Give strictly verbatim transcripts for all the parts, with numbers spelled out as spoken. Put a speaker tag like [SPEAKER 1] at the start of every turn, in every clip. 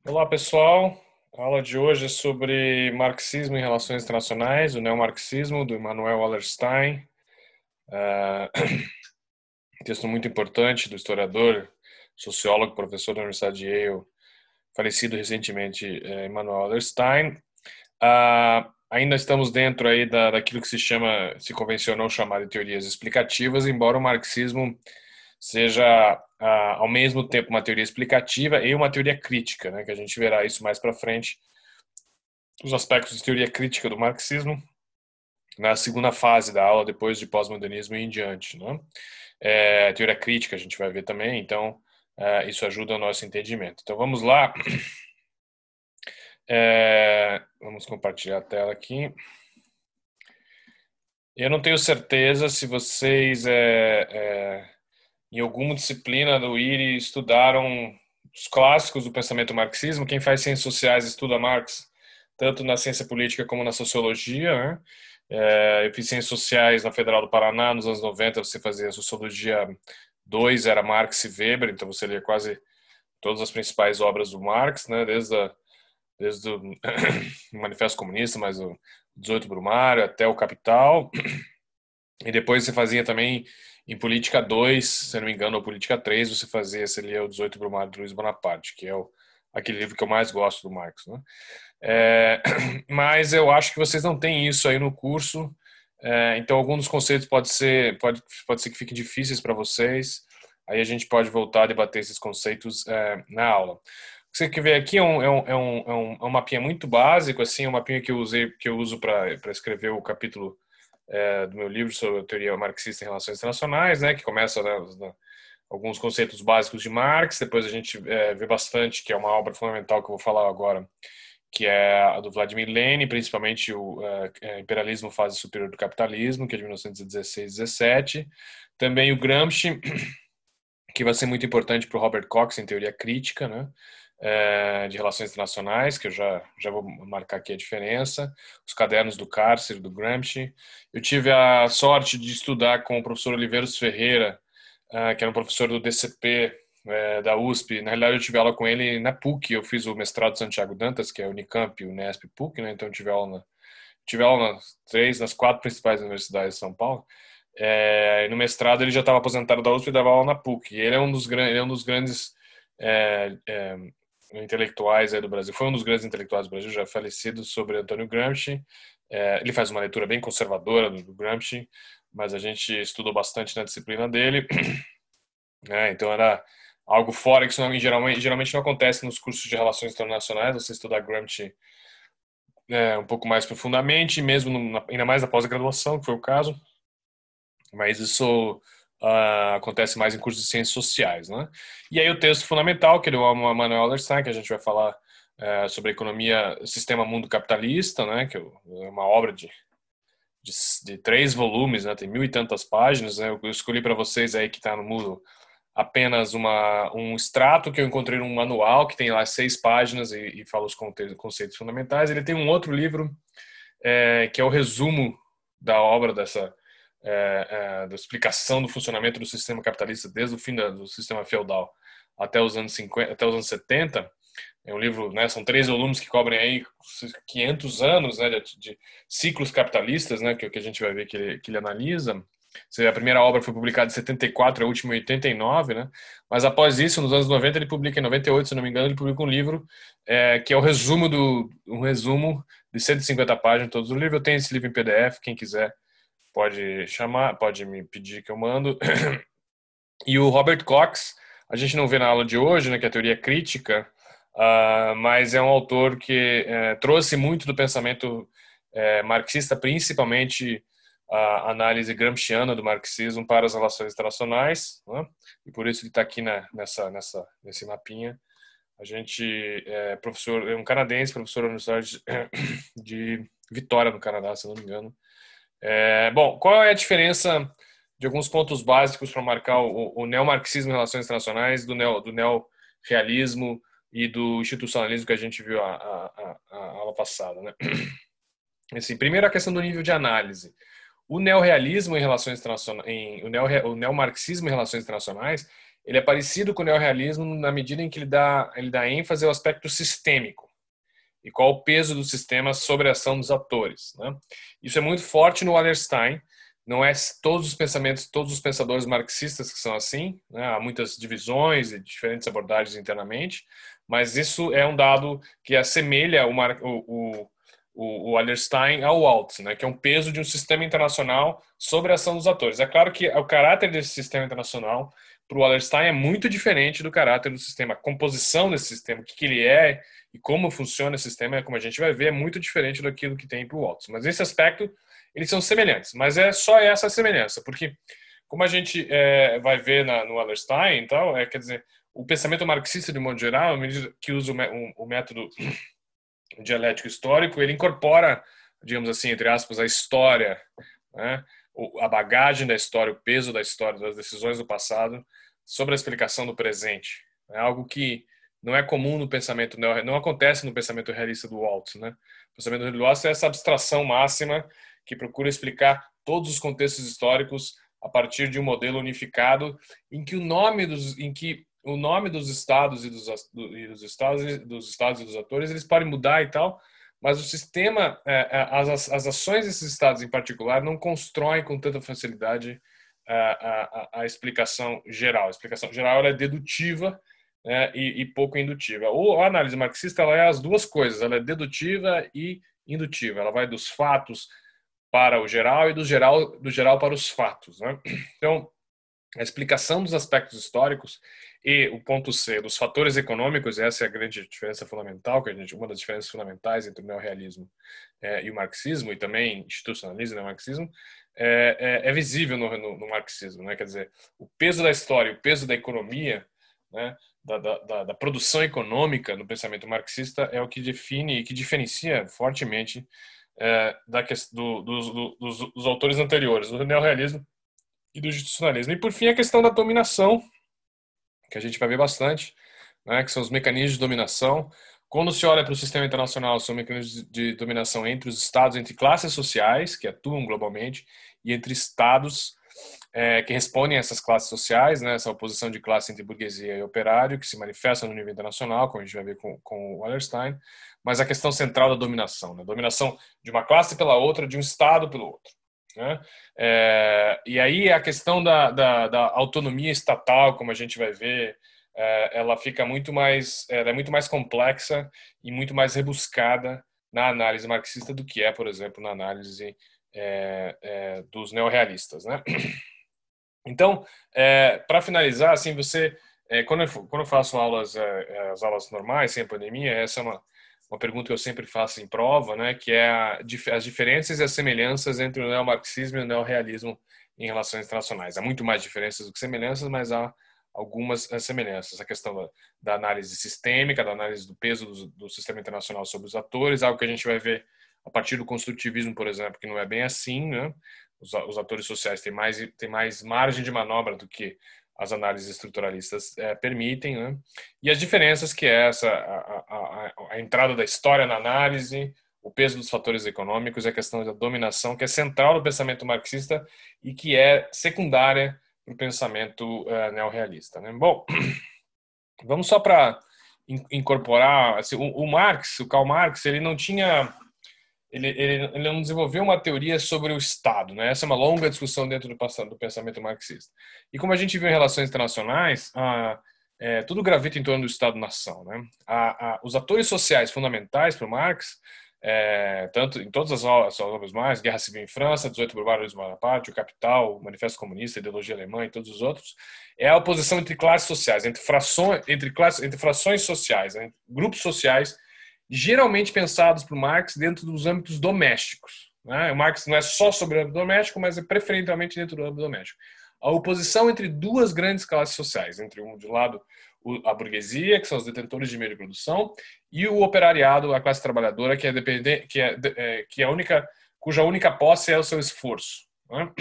[SPEAKER 1] Olá, pessoal. A aula de hoje é sobre marxismo em relações internacionais, o neomarxismo, do Immanuel Wallerstein. Uh, um texto muito importante do historiador, sociólogo, professor da Universidade de Yale, falecido recentemente, uh, Immanuel Wallerstein. Uh, ainda estamos dentro aí da, daquilo que se chama, se convencionou chamar de teorias explicativas, embora o marxismo seja uh, ao mesmo tempo uma teoria explicativa e uma teoria crítica, né, que a gente verá isso mais para frente, os aspectos de teoria crítica do marxismo na segunda fase da aula, depois de pós-modernismo e em diante, né? É, teoria crítica a gente vai ver também, então é, isso ajuda o nosso entendimento. Então vamos lá. É, vamos compartilhar a tela aqui. Eu não tenho certeza se vocês é, é, em alguma disciplina do I R I estudaram os clássicos do pensamento marxismo. Quem faz ciências sociais estuda Marx, tanto na ciência política como na sociologia, né? É, eu fiz ciências sociais na Federal do Paraná nos anos noventa. Você fazia sociologia dois, era Marx e Weber, então você lia quase todas as principais obras do Marx, né? Desde, a, desde o Manifesto Comunista, mas o dezoito Brumário até o Capital. E depois você fazia também em Política dois, se não me engano, ou Política três, você fazia, você lia o dezoito Brumário de Luiz Bonaparte, que é o, aquele livro que eu mais gosto do Marx, né? É, mas eu acho que vocês não têm isso aí no curso, é, então alguns dos conceitos pode ser, pode, pode ser que fiquem difíceis para vocês, aí a gente pode voltar a debater esses conceitos é, na aula. O que você quer ver aqui é um, é um, é um, é um, é um mapinha muito básico, assim, um mapinha que eu, usei, que eu uso para escrever o capítulo é, do meu livro sobre a teoria marxista em relações internacionais, né, que começa né, alguns conceitos básicos de Marx, depois a gente é, vê bastante, que é uma obra fundamental que eu vou falar agora, que é a do Vladimir Lenin, principalmente o uh, Imperialismo, Fase Superior do Capitalismo, que é de mil novecentos e dezesseis, dezessete. Também o Gramsci, que vai ser muito importante para o Robert Cox em teoria crítica, né, uh, de relações internacionais, que eu já, já vou marcar aqui a diferença. Os cadernos do cárcere, do Gramsci. Eu tive a sorte de estudar com o professor Oliveiros Ferreira, uh, que era um professor do D C P, É, da U S P. Na realidade eu tive aula com ele na PUC. Eu fiz o mestrado Santiago Dantas, que é a Unicamp, o Unesp, PUC, né? Então eu tive aula na, tive aula nas três, nas quatro principais universidades de São Paulo. É, e no mestrado ele já estava aposentado da U S P e dava aula na PUC. E ele é um dos, ele é um dos grandes é, é, intelectuais aí do Brasil. Foi um dos grandes intelectuais do Brasil, já falecido, sobre Antônio Gramsci. É, ele faz uma leitura bem conservadora do, do Gramsci, mas a gente estudou bastante na disciplina dele. É, então era algo fora que isso não, geralmente, geralmente não acontece nos cursos de relações internacionais. Você estudar Gramsci é, um pouco mais profundamente, mesmo no, ainda mais na pós-graduação, que foi o caso, mas isso uh, acontece mais em cursos de ciências sociais, né? E aí o texto fundamental, que é o Immanuel Wallerstein, que a gente vai falar uh, sobre a economia, sistema mundo capitalista, né? Que é uma obra de, de, de três volumes, né? Tem mil e tantas páginas, né? Eu escolhi para vocês aí que está no Moodle apenas uma, um extrato que eu encontrei num manual que tem lá seis páginas e, e fala os conceitos fundamentais. Ele tem um outro livro é, que é o resumo da obra dessa é, é, da explicação do funcionamento do sistema capitalista desde o fim da, do sistema feudal até os anos cinquenta, até os anos setenta. É um livro, né, são três volumes que cobrem aí quinhentos anos, né, de, de ciclos capitalistas, né, que, que a gente vai ver que ele, que ele analisa. A primeira obra foi publicada em setenta e quatro, a última em oitenta e nove, né? Mas após isso, nos anos noventa, ele publica, em noventa e oito, se não me engano, ele publica um livro é, que é o resumo do um resumo de cento e cinquenta páginas todos os livros. Eu tenho esse livro em P D F, quem quiser pode chamar, pode me pedir que eu mando. E o Robert Cox, a gente não vê na aula de hoje, né, que é a teoria crítica, uh, mas é um autor que uh, trouxe muito do pensamento uh, marxista, principalmente a análise gramsciana do marxismo para as relações internacionais, né? E por isso ele está aqui na, nessa, nessa, nesse mapinha. A gente é professor, é um canadense, professor da Universidade de Vitória, no Canadá, se não me engano. É, bom, qual é a diferença de alguns pontos básicos para marcar o, o neomarxismo em relações internacionais do, neo, do neorrealismo e do institucionalismo que a gente viu a, a, a, a aula passada, né? Assim, primeiro a questão do nível de análise. O neorrealismo em relações internacionais, em, o, neo, o neomarxismo em relações internacionais, ele é parecido com o neorrealismo na medida em que ele dá, ele dá ênfase ao aspecto sistêmico e qual o peso do sistema sobre a ação dos atores, né? Isso é muito forte no Wallerstein. Não é todos os pensamentos, todos os pensadores marxistas que são assim, né? Há muitas divisões e diferentes abordagens internamente, mas isso é um dado que assemelha o, o, o, o Wallerstein ao Waltz, né? Que é um peso de um sistema internacional sobre a ação dos atores. É claro que o caráter desse sistema internacional para o Wallerstein é muito diferente do caráter do sistema. A composição desse sistema, o que, que ele é e como funciona esse sistema, como a gente vai ver, é muito diferente daquilo que tem para o Waltz. Mas nesse aspecto, eles são semelhantes. Mas é só essa semelhança, porque como a gente é, vai ver na, no Wallerstein, então, é, quer dizer, o pensamento marxista, de modo geral, que usa o, o método dialético histórico, ele incorpora, digamos assim, entre aspas, a história, né? A bagagem da história, o peso da história, das decisões do passado, sobre a explicação do presente. É algo que não é comum no pensamento, não acontece no pensamento realista do Waltz, né? O pensamento realista do Waltz é essa abstração máxima que procura explicar todos os contextos históricos a partir de um modelo unificado em que o nome dos, em que o nome dos estados e dos, e dos estados, dos estados e dos atores, eles podem mudar e tal, mas o sistema, as, as ações desses estados em particular não constroem com tanta facilidade a, a, a explicação geral. A explicação geral ela é dedutiva, né, e, e pouco indutiva. A análise marxista ela é as duas coisas, ela é dedutiva e indutiva. Ela vai dos fatos para o geral e do geral, do geral para os fatos, né? Então, a explicação dos aspectos históricos e o ponto C, dos fatores econômicos, essa é a grande diferença fundamental, que a gente, uma das diferenças fundamentais entre o neorrealismo é, e o marxismo, e também institucionalismo e marxismo, é, é, é visível no, no, no marxismo, né? Quer dizer, o peso da história, o peso da economia, né? Da, da, da produção econômica no pensamento marxista é o que define e que diferencia fortemente é, da, do, do, do, dos, dos autores anteriores, do neorrealismo e do institucionalismo. E, por fim, a questão da dominação, que a gente vai ver bastante, né, que são os mecanismos de dominação. Quando se olha para o sistema internacional, são mecanismos de dominação entre os estados, entre classes sociais, que atuam globalmente, e entre estados é, que respondem a essas classes sociais, né, essa oposição de classe entre burguesia e operário, que se manifesta no nível internacional, como a gente vai ver com, com o Wallerstein, mas a questão central da dominação, né, dominação de uma classe pela outra, de um estado pelo outro. Né? É, e aí a questão da, da, da autonomia estatal, como a gente vai ver, é, ela fica muito mais, ela é muito mais complexa e muito mais rebuscada na análise marxista do que é, por exemplo, na análise é, é, dos neorrealistas, né? Então, é, para finalizar, assim, você, é, quando, eu, quando eu faço aulas, é, as aulas normais, sem a pandemia, essa é uma uma pergunta que eu sempre faço em prova, né, que é a, as diferenças e as semelhanças entre o neomarxismo e o neorrealismo em relações internacionais. Há muito mais diferenças do que semelhanças, mas há algumas semelhanças. A questão da, da análise sistêmica, da análise do peso do, do sistema internacional sobre os atores, algo que a gente vai ver a partir do construtivismo, por exemplo, que não é bem assim, né? Os, os atores sociais têm mais, têm mais margem de manobra do que as análises estruturalistas é, permitem, né? E as diferenças que é essa, a, a, a entrada da história na análise, o peso dos fatores econômicos e a questão da dominação, que é central no pensamento marxista e que é secundária para o pensamento uh, neorrealista, né? Bom, vamos só para incorporar, assim, o, o Marx, o Karl Marx, ele não tinha... Ele, ele, ele não desenvolveu uma teoria sobre o Estado, né? Essa é uma longa discussão dentro do, do pensamento marxista. E como a gente viu em relações internacionais, ah, é, tudo gravita em torno do Estado-nação, né? A, a, os atores sociais fundamentais para o Marx, é, tanto em todas as obras mais, Guerra Civil em França, dezoito Barbários de Bonaparte, O Capital, o Manifesto Comunista, Ideologia Alemã e todos os outros, é a oposição entre classes sociais, entre frações, entre classes, entre frações sociais, né? Grupos sociais geralmente pensados por Marx dentro dos âmbitos domésticos, né? O Marx não é só sobre o âmbito doméstico, mas é preferencialmente dentro do âmbito doméstico. A oposição entre duas grandes classes sociais, entre um de um lado a burguesia, que são os detentores de meio de produção, e o operariado, a classe trabalhadora, que é dependente, que é, é que é a única, cuja única posse é o seu esforço, né?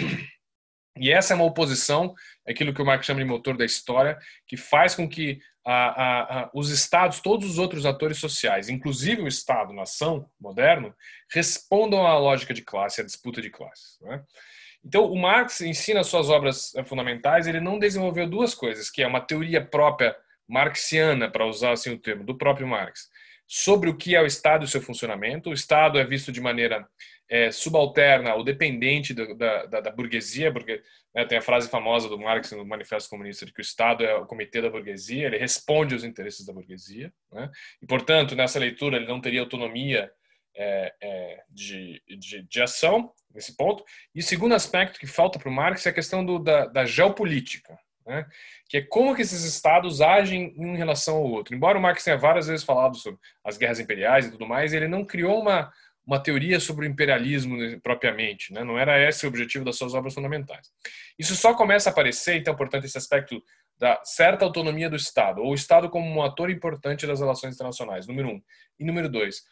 [SPEAKER 1] E essa é uma oposição, aquilo que o Marx chama de motor da história, que faz com que a, a, a, os estados, todos os outros atores sociais, inclusive o Estado-nação moderno, respondam à lógica de classe, à disputa de classes, né? Então, o Marx ensina suas obras fundamentais, ele não desenvolveu duas coisas, que é uma teoria própria marxiana, para usar assim o termo, do próprio Marx, sobre o que é o Estado e o seu funcionamento. O Estado é visto de maneira é, subalterna ou dependente do, da, da, da burguesia, porque né, tem a frase famosa do Marx no Manifesto Comunista de que o Estado é o comitê da burguesia, ele responde aos interesses da burguesia, né? E, portanto, nessa leitura ele não teria autonomia é, é, de, de, de ação, nesse ponto. E o segundo aspecto que falta para o Marx é a questão do, da, da geopolítica, né? Que é como que esses estados agem em relação ao outro. Embora o Marx tenha várias vezes falado sobre as guerras imperiais e tudo mais, ele não criou uma, uma teoria sobre o imperialismo propriamente, né? Não era esse o objetivo das suas obras fundamentais. Isso só começa a aparecer, então, portanto, esse aspecto da certa autonomia do Estado, ou o Estado como um ator importante das relações internacionais, número um. E número dois,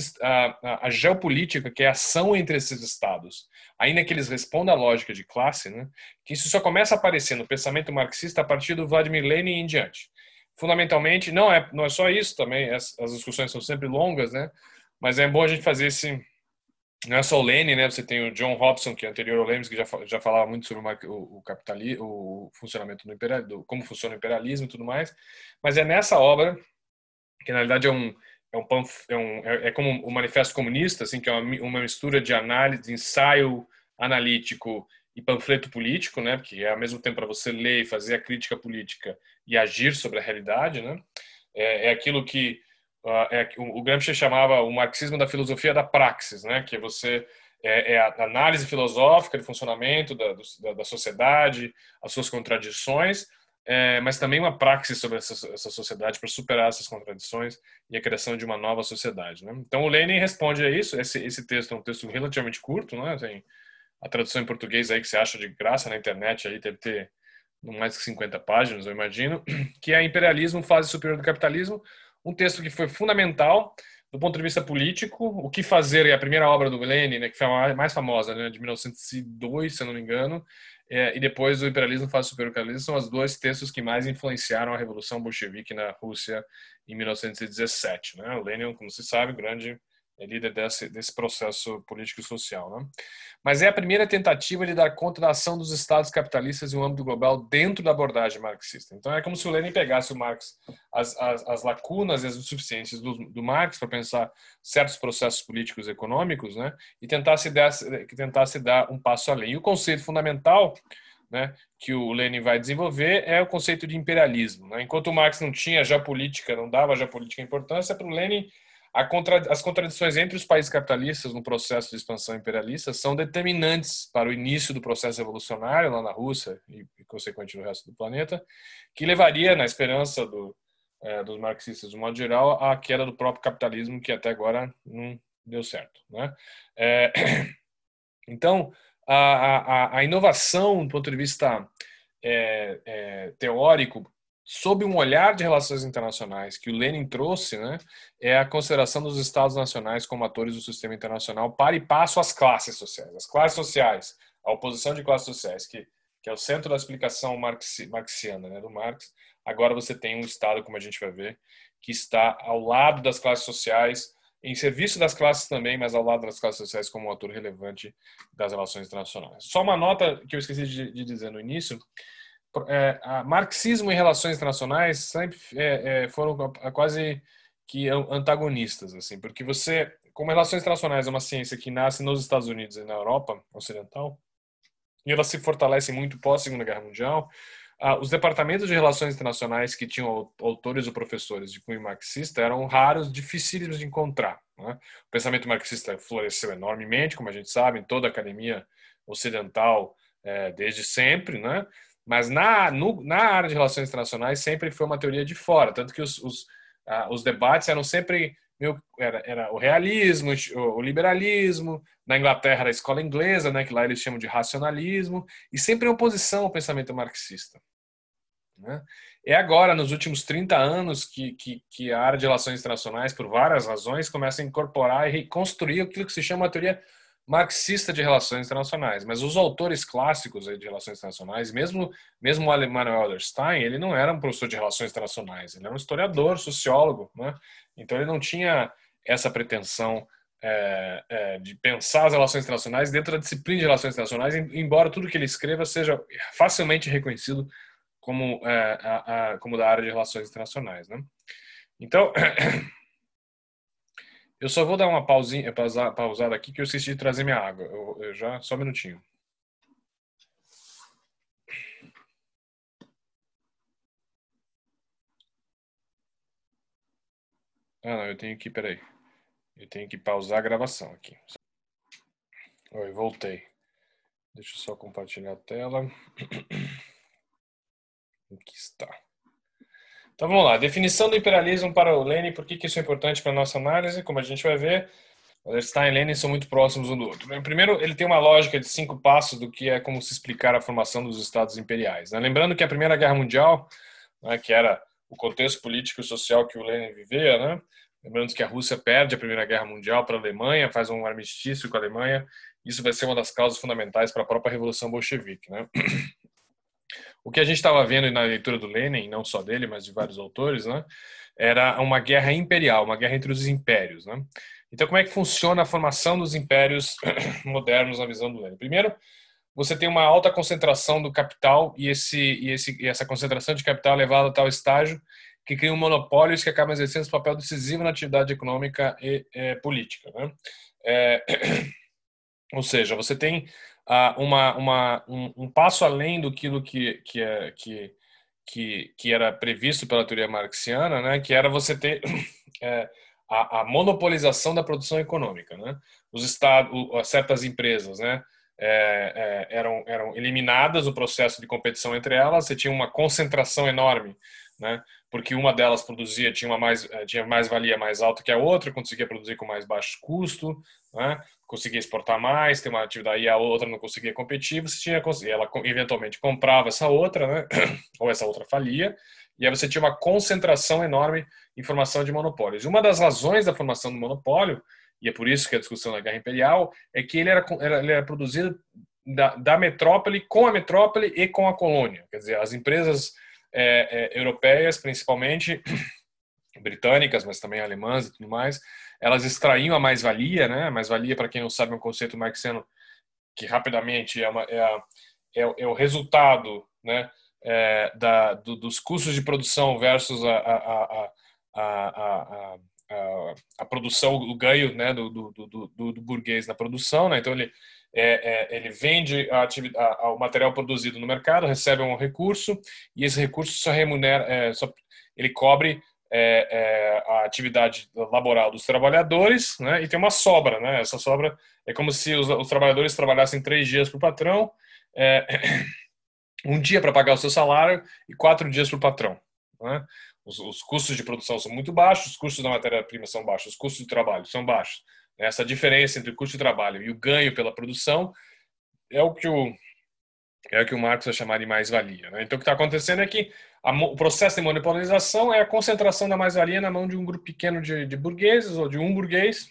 [SPEAKER 1] a, a, a geopolítica, que é a ação entre esses Estados, ainda que eles respondam à lógica de classe, né, que isso só começa a aparecer no pensamento marxista a partir do Vladimir Lenin em diante. Fundamentalmente, não é, não é só isso, também as, as discussões são sempre longas, né, mas é bom a gente fazer esse... Não é só o Lenin, né? Você tem o John Hobson, que é anterior ao Lenin, que já, já falava muito sobre o, o capitalismo, o funcionamento do imperialismo, como funciona o imperialismo e tudo mais. Mas é nessa obra, que na realidade é um, é um, é, um, é, é como o Manifesto Comunista, assim, que é uma, uma mistura de análise, de ensaio analítico e panfleto político, né? Que é ao mesmo tempo para você ler e fazer a crítica política e agir sobre a realidade, né? É, é aquilo que Uh, é, o, o Gramsci chamava o marxismo da filosofia da praxis, né? Que você é, é a análise filosófica de funcionamento da, da, da sociedade, as suas contradições, é, mas também uma praxis sobre essa, essa sociedade para superar essas contradições e a criação de uma nova sociedade, né? Então o Lenin responde a isso. Esse, esse texto é um texto relativamente curto, né? Tem a tradução em português aí que você acha de graça na internet, aí deve ter não mais que cinquenta páginas, eu imagino, que é Imperialismo, Fase Superior do Capitalismo, um texto que foi fundamental do ponto de vista político. O que fazer é a primeira obra do Lenin, né, que foi a mais famosa, né, de mil novecentos e dois, se eu não me engano, é, e depois o Imperialismo, Fase Superior do Capitalismo, são os dois textos que mais influenciaram a Revolução Bolchevique na Rússia em mil novecentos e dezessete. Né? O Lenin, como se sabe, grande é líder desse, desse processo político e social, né? Mas é a primeira tentativa de dar conta da ação dos estados capitalistas em um âmbito global dentro da abordagem marxista. Então é como se o Lenin pegasse o Marx, as, as, as lacunas e as insuficiências do, do Marx para pensar certos processos políticos e econômicos, né, e tentasse dar, tentasse dar um passo além. E o conceito fundamental, né, que o Lenin vai desenvolver é o conceito de imperialismo. Né? Enquanto o Marx não tinha já política, não dava já política importância, para o Lenin Contra, as contradições entre os países capitalistas no processo de expansão imperialista são determinantes para o início do processo revolucionário lá na Rússia e, e consequentemente, no resto do planeta, que levaria, na esperança do, é, dos marxistas, de modo geral, à queda do próprio capitalismo, que até agora não deu certo. Né? É, então, a, a, a inovação, do ponto de vista é, é, teórico, sob um olhar de relações internacionais que o Lenin trouxe, né, é a consideração dos Estados nacionais como atores do sistema internacional para e passo às classes sociais. As classes sociais, a oposição de classes sociais, que, que é o centro da explicação marxi, marxiana, né, do Marx. Agora você tem um Estado, como a gente vai ver, que está ao lado das classes sociais, em serviço das classes também, mas ao lado das classes sociais como um ator relevante das relações internacionais. Só uma nota que eu esqueci de, de dizer no início. É, a marxismo e relações internacionais sempre é, é, foram quase que antagonistas, assim, porque você, como relações internacionais é uma ciência que nasce nos Estados Unidos e na Europa Ocidental, e ela se fortalece muito pós Segunda Guerra Mundial, ah, os departamentos de relações internacionais que tinham autores ou professores de cunho marxista eram raros, dificílimos de encontrar. Né? O pensamento marxista floresceu enormemente, como a gente sabe, em toda a academia ocidental é, desde sempre, né? Mas na, no, na área de relações internacionais sempre foi uma teoria de fora, tanto que os, os, ah, os debates eram sempre meio, era, era o realismo, o, o liberalismo. Na Inglaterra era a escola inglesa, né, que lá eles chamam de racionalismo, e sempre em oposição ao pensamento marxista. Né? É agora, nos últimos trinta anos, que, que, que a área de relações internacionais, por várias razões, começa a incorporar e reconstruir aquilo que se chama a teoria marxista de relações internacionais. Mas os autores clássicos de relações internacionais, mesmo mesmo o Manuel Wallerstein, ele não era um professor de relações internacionais, ele era um historiador, sociólogo, né? Então ele não tinha essa pretensão é, é, de pensar as relações internacionais dentro da disciplina de relações internacionais, embora tudo que ele escreva seja facilmente reconhecido como, é, a, a, como da área de relações internacionais, né? Então, eu só vou dar uma pausinha, pausa, pausada aqui que eu esqueci de trazer minha água. Eu, eu já, só um minutinho. Ah, não, eu tenho que, peraí. Eu tenho que pausar a gravação aqui. Oi, voltei. Deixa eu só compartilhar a tela. Aqui está. Então vamos lá. Definição do imperialismo para o Lenin. Por que, que isso é importante para a nossa análise? Como a gente vai ver, Wallerstein e Lenin são muito próximos um do outro. Primeiro, ele tem uma lógica de cinco passos do que é como se explicar a formação dos estados imperiais, né? Lembrando que a Primeira Guerra Mundial, né, que era o contexto político e social que o Lenin vivia, né? Lembrando que a Rússia perde a Primeira Guerra Mundial para a Alemanha, faz um armistício com a Alemanha. Isso vai ser uma das causas fundamentais para a própria Revolução Bolchevique, né? O que a gente estava vendo na leitura do Lenin, não só dele, mas de vários autores, né, era uma guerra imperial, uma guerra entre os impérios, né? Então, como é que funciona a formação dos impérios modernos na visão do Lenin? Primeiro, você tem uma alta concentração do capital e, esse, e, esse, e essa concentração de capital é levada a tal estágio que cria um monopólio que acaba exercendo esse papel decisivo na atividade econômica e é, política, né? É, ou seja, você tem ah, uma, uma, um, um passo além do que, que, é, que, que, que era previsto pela teoria marxiana, né? Que era você ter é, a, a monopolização da produção econômica, né? Os estados, certas empresas, né? É, é, eram, eram eliminadas o processo de competição entre elas, você tinha uma concentração enorme, né? Porque uma delas produzia, tinha uma mais, tinha mais valia mais alta que a outra, conseguia produzir com mais baixo custo, né? Conseguia exportar mais, ter uma atividade, e a outra não conseguia competir, você tinha, ela eventualmente comprava essa outra, né? Ou essa outra falia, e aí você tinha uma concentração enorme em formação de monopólios. E uma das razões da formação do monopólio, e é por isso que a discussão da guerra imperial, é que ele era, ele era produzido da, da metrópole, com a metrópole e com a colônia. Quer dizer, as empresas é, é, europeias, principalmente britânicas, mas também alemãs e tudo mais, elas extraíam a mais-valia, né? A mais-valia, para quem não sabe, é um conceito marxiano que rapidamente é, uma, é, a, é, é o resultado, né, é, da, do, dos custos de produção versus a, a, a, a, a, a, a produção, o ganho, né, do, do, do, do, do burguês na produção, né? Então ele é, é, ele vende a atividade, a, o material produzido no mercado, recebe um recurso e esse recurso só remunera, é, só, ele cobre é, é, a atividade laboral dos trabalhadores, né? E tem uma sobra, né? Essa sobra é como se os, os trabalhadores trabalhassem três dias para o patrão, é, um dia para pagar o seu salário e quatro dias para o patrão, né? Os, os custos de produção são muito baixos, os custos da matéria-prima são baixos, os custos de trabalho são baixos. Essa diferença entre o custo de trabalho e o ganho pela produção é o que o, é o, que o Marx vai chamar de mais-valia, né? Então, o que está acontecendo é que a, o processo de monopolização é a concentração da mais-valia na mão de um grupo pequeno de, de burgueses ou de um burguês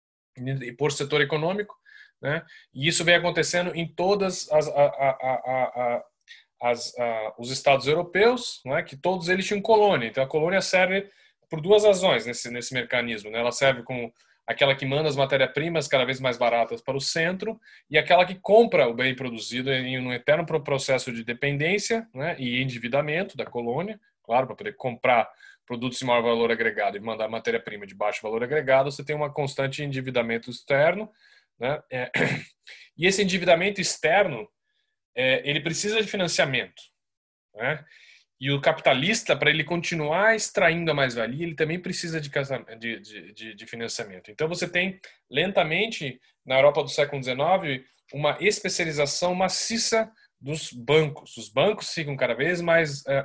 [SPEAKER 1] e por setor econômico, né? E isso vem acontecendo em todas as, a, a, a, as, a, os estados europeus, né? Que todos eles tinham colônia. Então a colônia serve por duas razões nesse nesse mecanismo, né? Ela serve como aquela que manda as matérias-primas cada vez mais baratas para o centro e aquela que compra o bem produzido em um eterno processo de dependência, né? E endividamento da colônia, claro, para poder comprar produtos de maior valor agregado e mandar matéria-prima de baixo valor agregado, você tem um constante endividamento externo, né? É, e esse endividamento externo, é, ele precisa de financiamento, né? E o capitalista, para ele continuar extraindo a mais-valia, ele também precisa de, de, de, de financiamento. Então você tem, lentamente, na Europa do século dezenove, uma especialização maciça dos bancos. Os bancos ficam cada vez mais é,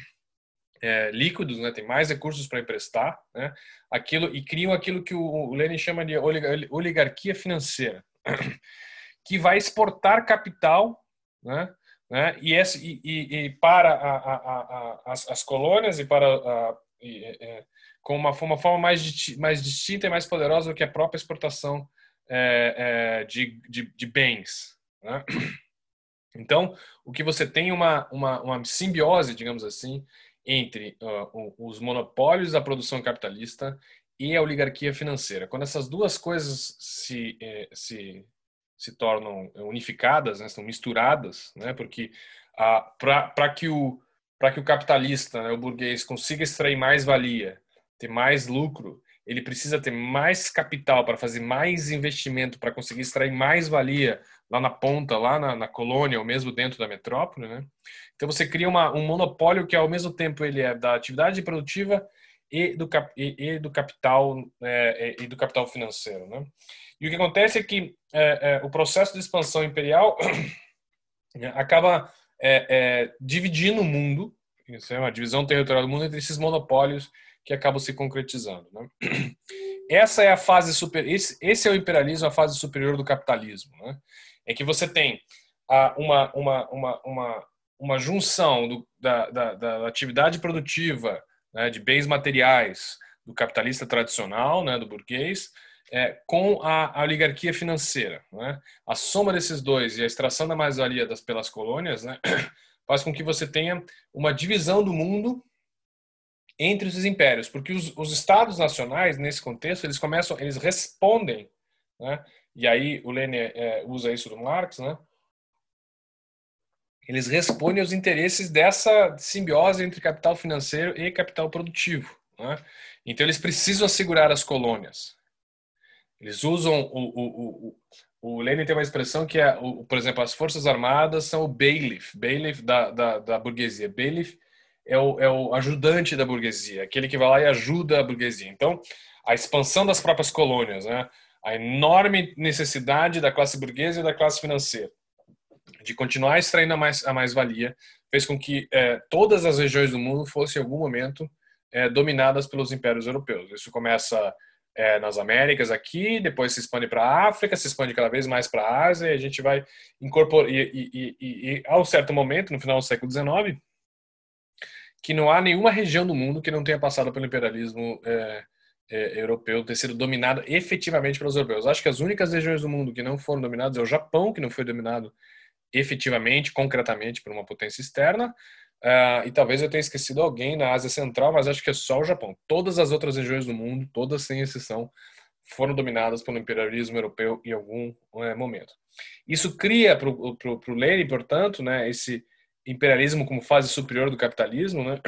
[SPEAKER 1] é, líquidos, né? Tem mais recursos para emprestar, né? Aquilo, e criam aquilo que o Lenin chama de oligarquia financeira, que vai exportar capital, né? Né? E, esse, e, e, e para a, a, a, as, as colônias e para a, e, é, com uma, uma forma mais, mais distinta e mais poderosa do que a própria exportação é, é, de, de, de bens, né? Então, o que você tem uma, uma, uma simbiose, digamos assim, entre uh, os monopólios da produção capitalista e a oligarquia financeira. Quando essas duas coisas se, eh, se, se tornam unificadas, né, estão misturadas, né, porque ah, para que, o, que o capitalista, né, o burguês, consiga extrair mais valia, ter mais lucro, ele precisa ter mais capital para fazer mais investimento, para conseguir extrair mais valia lá na ponta, lá na, na colônia, ou mesmo dentro da metrópole, né? Então você cria uma, um monopólio que ao mesmo tempo ele é da atividade produtiva e do, e, e do capital é, e do capital financeiro, né? E o que acontece é que é, é, o processo de expansão imperial acaba é, é, dividindo o mundo, isso é uma divisão territorial do mundo entre esses monopólios que acabam se concretizando, né? Essa é a fase super, esse, esse é o imperialismo, a fase superior do capitalismo, né? É que você tem a, uma, uma, uma, uma, uma junção do, da, da, da atividade produtiva, né, de bens materiais do capitalista tradicional, né, do burguês, é, com a, a oligarquia financeira, né? A soma desses dois e a extração da mais-valia das pelas colônias, né, faz com que você tenha uma divisão do mundo entre os impérios, porque os, os estados nacionais nesse contexto eles começam, eles respondem, né? E aí o Lenin é, usa isso do Marx, né? Eles respondem aos interesses dessa simbiose entre capital financeiro e capital produtivo, né? Então eles precisam assegurar as colônias. Eles usam o, o, o, o Lenin tem uma expressão que é, o, por exemplo, as forças armadas são o bailiff, bailiff da, da, da burguesia. Bailiff é o, é o ajudante da burguesia, aquele que vai lá e ajuda a burguesia. Então, a expansão das próprias colônias, né? A enorme necessidade da classe burguesa e da classe financeira de continuar extraindo a mais a mais-valia fez com que é, todas as regiões do mundo fossem em algum momento é, dominadas pelos impérios europeus. Isso começa é, nas Américas aqui, depois se expande para a África, se expande cada vez mais para a Ásia, e a gente vai incorporar e, e, e, e a um certo momento, no final do século dezenove, que não há nenhuma região do mundo que não tenha passado pelo imperialismo é, é, europeu, ter sido dominada efetivamente pelos europeus. Acho que as únicas regiões do mundo que não foram dominadas é o Japão, que não foi dominado efetivamente, concretamente, por uma potência externa, uh, e talvez eu tenha esquecido alguém na Ásia Central, mas acho que é só o Japão. Todas as outras regiões do mundo, todas sem exceção, foram dominadas pelo imperialismo europeu em algum é, momento. Isso cria para o Lenin, portanto, né, esse imperialismo como fase superior do capitalismo, né,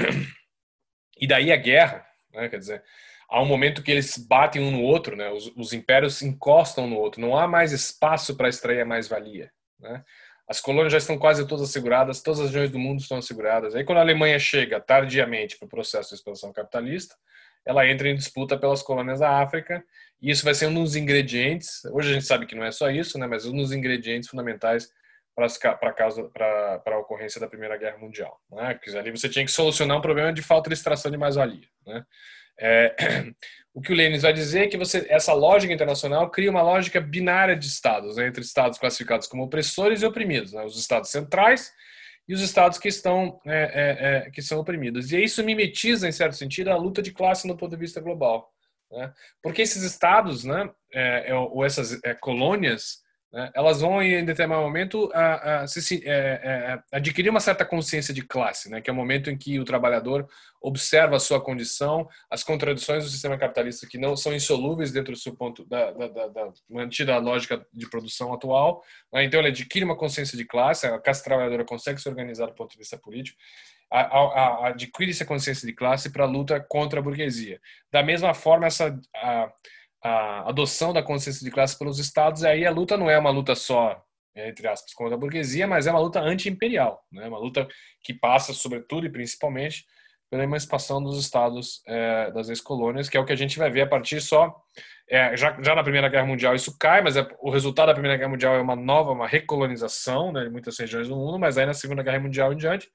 [SPEAKER 1] e daí a guerra, né, quer dizer, há um momento que eles batem um no outro, né, os, os impérios encostam um no outro, não há mais espaço para extrair a mais-valia, né? As colônias já estão quase todas asseguradas, todas as regiões do mundo estão asseguradas. Aí quando a Alemanha chega tardiamente para o processo de expansão capitalista, ela entra em disputa pelas colônias da África, e isso vai ser um dos ingredientes, hoje a gente sabe que não é só isso, né, mas um dos ingredientes fundamentais para a causa para a ocorrência da Primeira Guerra Mundial, né? Porque ali você tinha que solucionar um problema de falta de extração de mais-valia, né? É, o que o Lenin vai dizer é que você, essa lógica internacional cria uma lógica binária de estados, né, entre estados classificados como opressores e oprimidos, né, os estados centrais e os estados que estão é, é, é, que são oprimidos. E isso mimetiza, em certo sentido, a luta de classe no ponto de vista global, né? Porque esses estados, né, é, ou essas é, colônias, né, elas vão em determinado momento a, a, se, é, é, adquirir uma certa consciência de classe, né, que é o momento em que o trabalhador observa a sua condição, as contradições do sistema capitalista que não são insolúveis dentro do seu ponto da, da, da, da mantida a lógica de produção atual, né, então ele adquire uma consciência de classe, a classe trabalhadora consegue se organizar do ponto de vista político, a, a, a, adquire essa consciência de classe para a luta contra a burguesia. Da mesma forma, essa a, a adoção da consciência de classe pelos estados, aí a luta não é uma luta só, entre aspas, contra a burguesia, mas é uma luta anti-imperial, né? Uma luta que passa, sobretudo e principalmente, pela emancipação dos estados é, das ex-colônias, que é o que a gente vai ver a partir só... É, já, já na Primeira Guerra Mundial isso cai, mas é, o resultado da Primeira Guerra Mundial é uma nova, uma recolonização, né, de muitas regiões do mundo, mas aí na Segunda Guerra Mundial em diante,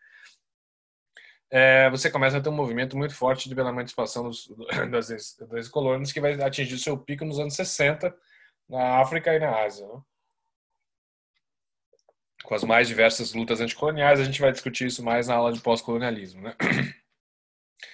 [SPEAKER 1] É, você começa a ter um movimento muito forte de pela emancipação dos, das, das colônias que vai atingir seu pico nos anos sessenta na África e na Ásia, né? Com as mais diversas lutas anticoloniais. A gente vai discutir isso mais na aula de pós-colonialismo, né?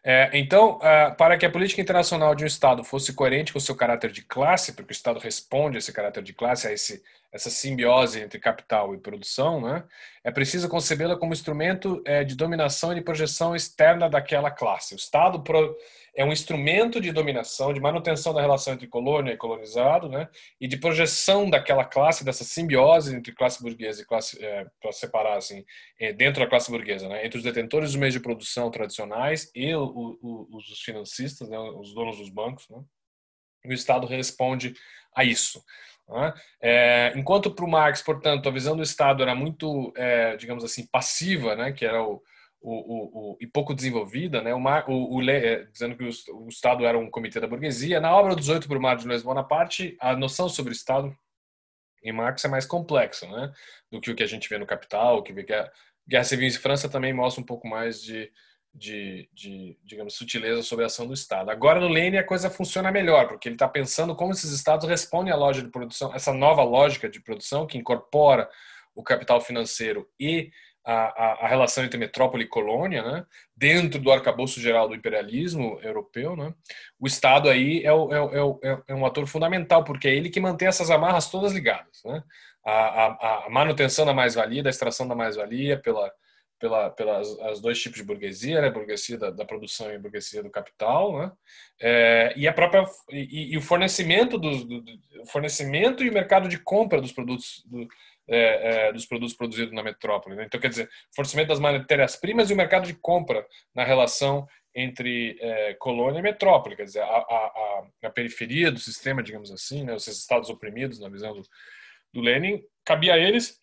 [SPEAKER 1] É, então, ah, para que a política internacional de um Estado fosse coerente com o seu caráter de classe, porque o Estado responde a esse caráter de classe, a esse, essa simbiose entre capital e produção, né, é preciso concebê-la como instrumento é, de dominação e de projeção externa daquela classe. O Estado pro, é um instrumento de dominação, de manutenção da relação entre colônia e colonizado, né, e de projeção daquela classe, dessa simbiose entre classe burguesa e classe, é, para separar assim, dentro da classe burguesa, né, entre os detentores dos meios de produção tradicionais e o, o, os financistas, né, os donos dos bancos, né, e o Estado responde a isso. Né. É, enquanto para o Marx, portanto, a visão do Estado era muito, é, digamos assim, passiva, né, que era o, o, o, o, e pouco desenvolvida, né, o, Mar, o, o é, dizendo que o, o Estado era um comitê da burguesia. Na obra dos Oito Brumários de Luiz Bonaparte, a noção sobre o Estado em Marx é mais complexa, né, do que o que a gente vê no Capital, que vê que a Guerra Civil em França também mostra um pouco mais de, de, de, digamos, sutileza sobre a ação do Estado. Agora, no Lênin, a coisa funciona melhor, porque ele está pensando como esses Estados respondem à lógica de produção, essa nova lógica de produção que incorpora o capital financeiro e a, a, a relação entre metrópole e colônia, né, dentro do arcabouço geral do imperialismo europeu. Né, o Estado aí é, o, é, o, é um ator fundamental, porque é ele que mantém essas amarras todas ligadas. Né, a, a, a manutenção da mais-valia, da extração da mais-valia pela Pela, pelas as dois tipos de burguesia, né? Burguesia da, da produção e burguesia do capital, né? É, e a própria e, e o fornecimento dos do, do, fornecimento e o mercado de compra dos produtos do, é, é, dos produtos produzidos na metrópole, né? Então, quer dizer, fornecimento das matérias-primas e o mercado de compra na relação entre é, colônia e metrópole, quer dizer, a, a, a, periferia do sistema, digamos assim, né? Os estados oprimidos na visão do, do Lenin, cabia a eles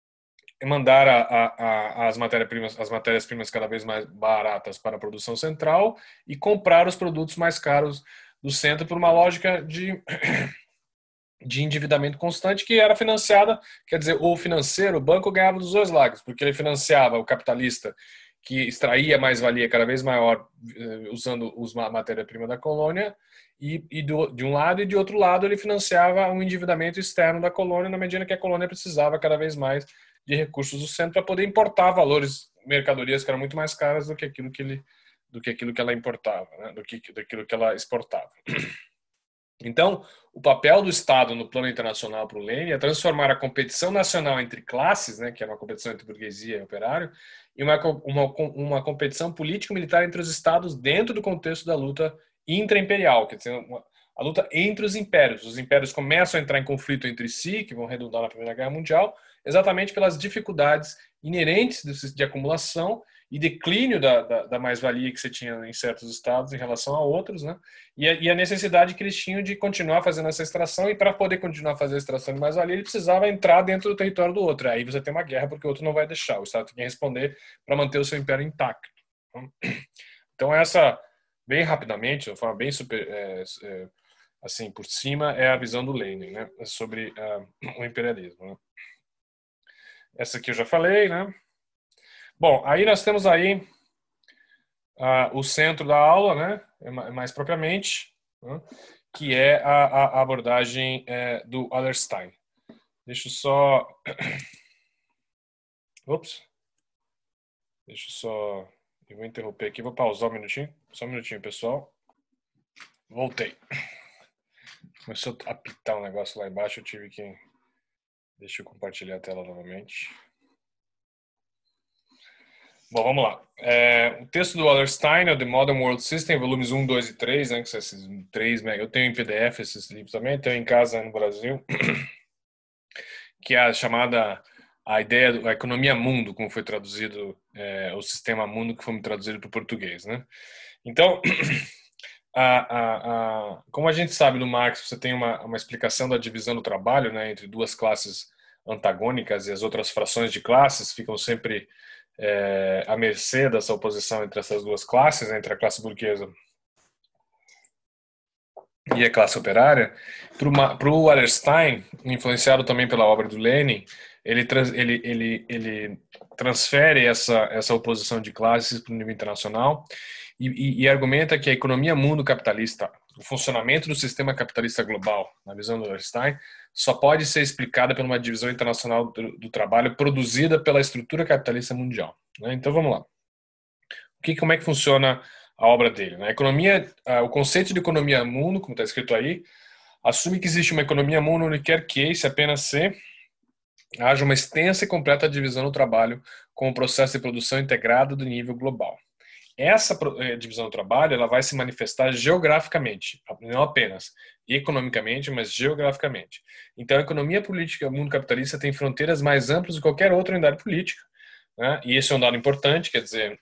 [SPEAKER 1] mandar a, a, a, as matérias-primas as matérias-primas cada vez mais baratas para a produção central e comprar os produtos mais caros do centro por uma lógica de, de endividamento constante que era financiada, quer dizer, o financeiro, o banco ganhava dos dois lados, porque ele financiava o capitalista que extraía mais-valia cada vez maior usando a matéria-prima da colônia e, e do, de um lado e de outro lado ele financiava um endividamento externo da colônia na medida que a colônia precisava cada vez mais de recursos do centro para poder importar valores, mercadorias que eram muito mais caras do que aquilo que ele, do que aquilo que ela importava, né? do que daquilo que ela exportava. Então, o papel do Estado no plano internacional para o Lenin é transformar a competição nacional entre classes, né, que era uma competição entre burguesia e operário, em uma, uma, uma competição político-militar entre os Estados dentro do contexto da luta intra-imperial, quer dizer, uma, a luta entre os impérios. Os impérios começam a entrar em conflito entre si, que vão redundar na Primeira Guerra Mundial, exatamente pelas dificuldades inerentes de acumulação e declínio da, da, da mais-valia que você tinha em certos estados em relação a outros, né? E a, e a necessidade que eles tinham de continuar fazendo essa extração, e para poder continuar fazendo a extração de mais-valia, ele precisava entrar dentro do território do outro. Aí você tem uma guerra porque o outro não vai deixar, o Estado tem que responder para manter o seu império intacto. Então essa, bem rapidamente, de uma forma bem super, é, é, assim, por cima, é a visão do Lenin, né? Sobre uh, o imperialismo, né? Essa aqui eu já falei, né? Bom, aí nós temos aí uh, o centro da aula, né? Mais propriamente, né? Que é a, a abordagem é, do Wallerstein. Deixa eu só... Ups. Deixa eu só... Eu vou interromper aqui, vou pausar um minutinho. Só um minutinho, pessoal. Voltei. Começou a apitar um negócio lá embaixo, eu tive que... Deixa eu compartilhar a tela novamente. Bom, vamos lá. É, o texto do Wallerstein é o The Modern World System, volumes um, dois e três, né, que são esses três, eu tenho em P D F esses livros também, tenho em casa no Brasil, que é a chamada, a ideia, da economia mundo, como foi traduzido, é, o sistema mundo, que foi traduzido para o português, né? Então, a, a, a, como a gente sabe no Marx, você tem uma, uma explicação da divisão do trabalho, né, entre duas classes antagônicas, e as outras frações de classes ficam sempre É, à mercê dessa oposição entre essas duas classes, entre a classe burguesa e a classe operária. Para o Wallerstein, influenciado também pela obra do Lenin, ele, ele, ele, ele transfere essa, essa oposição de classes para o nível internacional e, e, e argumenta que a economia mundo capitalista, o funcionamento do sistema capitalista global, na visão do Wallerstein, só pode ser explicada por uma divisão internacional do, do trabalho produzida pela estrutura capitalista mundial. Né? Então vamos lá. O que, como é que funciona a obra dele. Né? A economia, o conceito de economia mundo, como está escrito aí, assume que existe uma economia mundo onde quer que, se apenas se, haja uma extensa e completa divisão do trabalho como processo de produção integrado do nível global. Essa divisão do trabalho ela vai se manifestar geograficamente, não apenas economicamente, mas geograficamente. Então, a economia política do mundo capitalista tem fronteiras mais amplas do que qualquer outra unidade política. Né? E esse é um dado importante, quer dizer,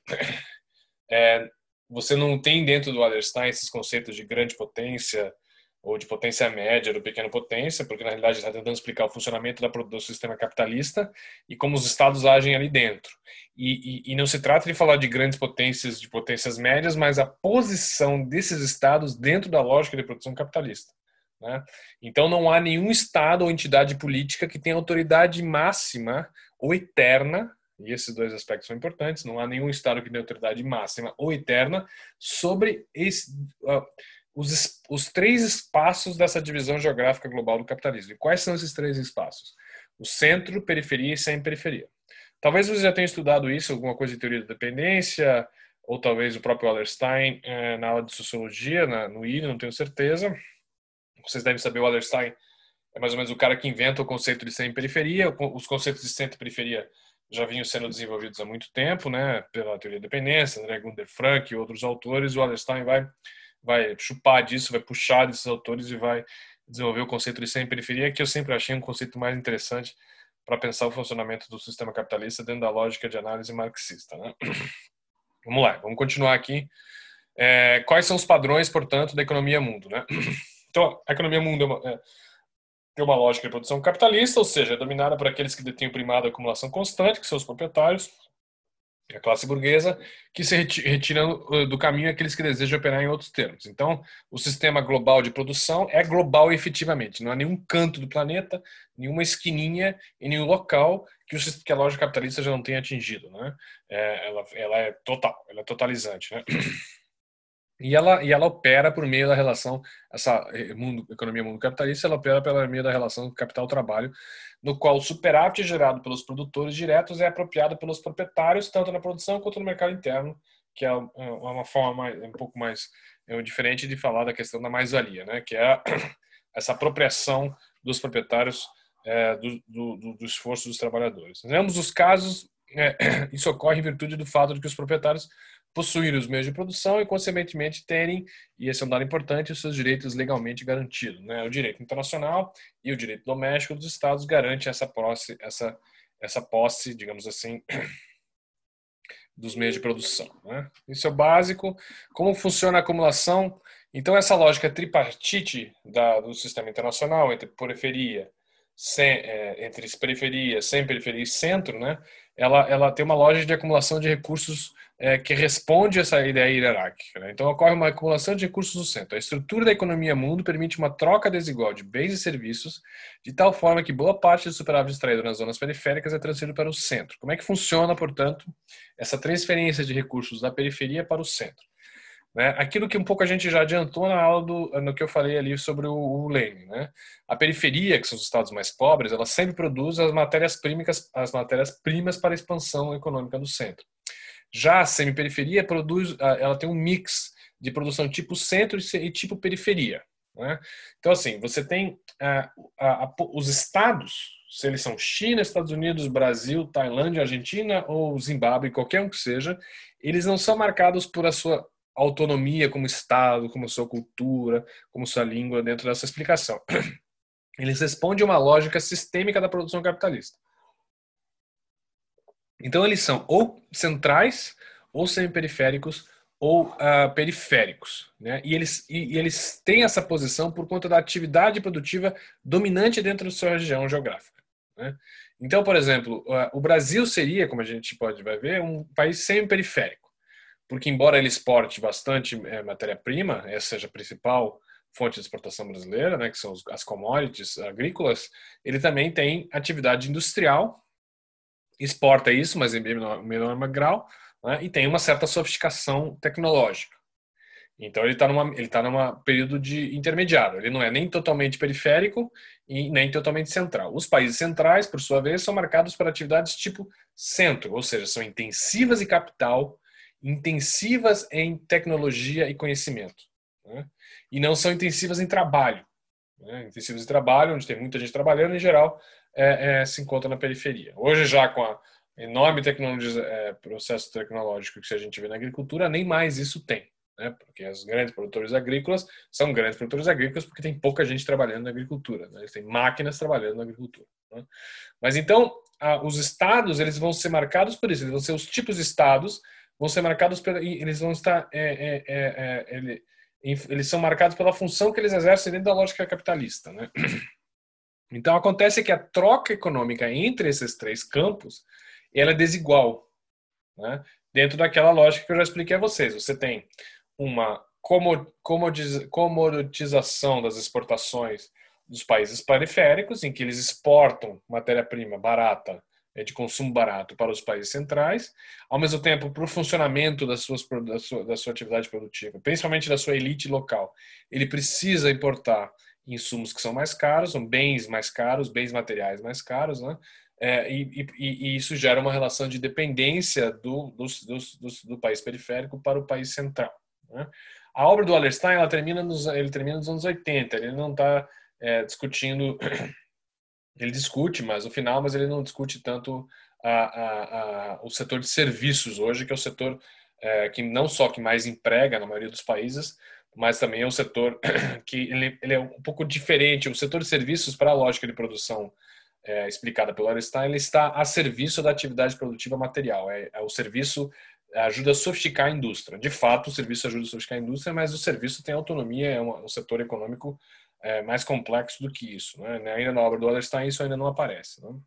[SPEAKER 1] é, você não tem dentro do Wallerstein esses conceitos de grande potência ou de potência média ou pequena potência, porque na realidade está tentando explicar o funcionamento da, do sistema capitalista e como os estados agem ali dentro. E, e, e não se trata de falar de grandes potências, de potências médias, mas a posição desses estados dentro da lógica de produção capitalista. Né? Então não há nenhum estado ou entidade política que tenha autoridade máxima ou eterna, e esses dois aspectos são importantes, não há nenhum estado que tenha autoridade máxima ou eterna sobre esse... Uh, Os, os três espaços dessa divisão geográfica global do capitalismo. E quais são esses três espaços? O centro, periferia e sem-periferia. Talvez você já tenha estudado isso, alguma coisa de teoria da dependência, ou talvez o próprio Wallerstein eh, na aula de sociologia, na, no I N E, não tenho certeza. Vocês devem saber, o Wallerstein é mais ou menos o cara que inventa o conceito de sem-periferia. Os conceitos de centro e periferia já vinham sendo desenvolvidos há muito tempo, né, pela teoria da dependência, André Gunder Frank e outros autores. O Wallerstein vai vai chupar disso, vai puxar desses autores e vai desenvolver o conceito de sem-periferia, que eu sempre achei um conceito mais interessante para pensar o funcionamento do sistema capitalista dentro da lógica de análise marxista. Né? Vamos lá, vamos continuar aqui. É, quais são os padrões, portanto, da economia mundo? Né? Então, a economia mundo é uma, é, tem uma lógica de produção capitalista, ou seja, é dominada por aqueles que detêm o primado da acumulação constante, que são os proprietários, a classe burguesa, que se retira do caminho aqueles que desejam operar em outros termos. Então, o sistema global de produção é global efetivamente. Não há nenhum canto do planeta, nenhuma esquininha e nenhum local que, o, que a lógica capitalista já não tenha atingido. Né? É, ela, ela é total, ela é totalizante. Né? E ela, e ela opera por meio da relação, essa mundo, economia mundo capitalista, ela opera pelo meio da relação capital-trabalho, no qual o superávit gerado pelos produtores diretos é apropriado pelos proprietários, tanto na produção quanto no mercado interno, que é uma forma mais, um pouco mais é, diferente de falar da questão da mais-valia, né? Que é essa apropriação dos proprietários é, do, do, do esforço dos trabalhadores. Em ambos os casos, é, isso ocorre em virtude do fato de que os proprietários possuírem os meios de produção e, consequentemente, terem, e esse é um dado importante, os seus direitos legalmente garantidos. Né? O direito internacional e o direito doméstico dos Estados garantem essa posse, essa, essa posse, digamos assim, dos meios de produção. Né? Isso é o básico. Como funciona a acumulação? Então, essa lógica tripartite da, do sistema internacional, entre periferia, sem, é, entre periferia, sem periferia e centro, né? ela, ela tem uma lógica de acumulação de recursos é, que responde a essa ideia hierárquica. Né? Então, ocorre uma acumulação de recursos no centro. A estrutura da economia mundo permite uma troca desigual de bens e serviços, de tal forma que boa parte do superávit extraído nas zonas periféricas é transferido para o centro. Como é que funciona, portanto, essa transferência de recursos da periferia para o centro? Né? Aquilo que um pouco a gente já adiantou na aula do, no que eu falei ali sobre o, o Lenin, né? A periferia, que são os estados mais pobres, ela sempre produz as matérias-primas, as matérias-primas para a expansão econômica do centro. Já a semiperiferia produz, ela tem um mix de produção tipo centro e tipo periferia. Né? Então, assim, você tem a, a, a, os estados, se eles são China, Estados Unidos, Brasil, Tailândia, Argentina ou Zimbábue, qualquer um que seja, eles não são marcados por a sua autonomia como estado, como sua cultura, como sua língua dentro dessa explicação. Eles respondem a uma lógica sistêmica da produção capitalista. Então, eles são ou centrais, ou semiperiféricos, ou uh, periféricos. Né? E, eles, e, e eles têm essa posição por conta da atividade produtiva dominante dentro da sua região geográfica. Né? Então, por exemplo, uh, o Brasil seria, como a gente pode vai ver, um país semiperiférico. Porque, embora ele exporte bastante é, matéria-prima, essa seja a principal fonte de exportação brasileira, né, que são as commodities agrícolas, ele também tem atividade industrial, exporta isso, mas em menor, menor grau, né, e tem uma certa sofisticação tecnológica. Então, ele está numa, ele tá num período de intermediário. Ele não é nem totalmente periférico e nem totalmente central. Os países centrais, por sua vez, são marcados por atividades tipo centro, ou seja, são intensivas em capital intensivas em tecnologia e conhecimento, né? E não são intensivas em trabalho, né? Intensivas em trabalho, onde tem muita gente trabalhando, em geral, é, é, se encontra na periferia. Hoje, já com a enorme tecnologia, é, processo tecnológico que a gente vê na agricultura, nem mais isso tem, né? Porque os grandes produtores agrícolas são grandes produtores agrícolas porque tem pouca gente trabalhando na agricultura, né? Eles têm máquinas trabalhando na agricultura, né? Mas então, a, os estados, eles vão ser marcados por isso, eles vão ser os tipos de estados, vão ser marcados pela, eles vão estar, é, é, é, é, ele, eles são marcados pela função que eles exercem dentro da lógica capitalista, né? Então, acontece que a troca econômica entre esses três campos, ela é desigual, né? Dentro daquela lógica que eu já expliquei a vocês. Você tem uma comoditização das exportações dos países periféricos, em que eles exportam matéria-prima barata, de consumo barato, para os países centrais, ao mesmo tempo, para o funcionamento das suas, da, sua, da sua atividade produtiva, principalmente da sua elite local, ele precisa importar insumos que são mais caros, são bens mais caros, bens materiais mais caros, né? É, e, e, e isso gera uma relação de dependência do, do, do, do país periférico para o país central, né? A obra do Wallerstein, ela termina nos, ele termina nos anos oitenta, ele não está é, discutindo, ele discute mais o final, mas ele não discute tanto a, a, a, o setor de serviços hoje, que é o setor é, que não só que mais emprega na maioria dos países, mas também é um setor que ele, ele é um pouco diferente. O setor de serviços, para a lógica de produção é, explicada pelo Wallerstein, ele está a serviço da atividade produtiva material. É, é o serviço ajuda a sofisticar a indústria. De fato, o serviço ajuda a sofisticar a indústria, mas o serviço tem autonomia, é um, um setor econômico é, mais complexo do que isso, né? Ainda na obra do Wallerstein isso ainda não aparece, né?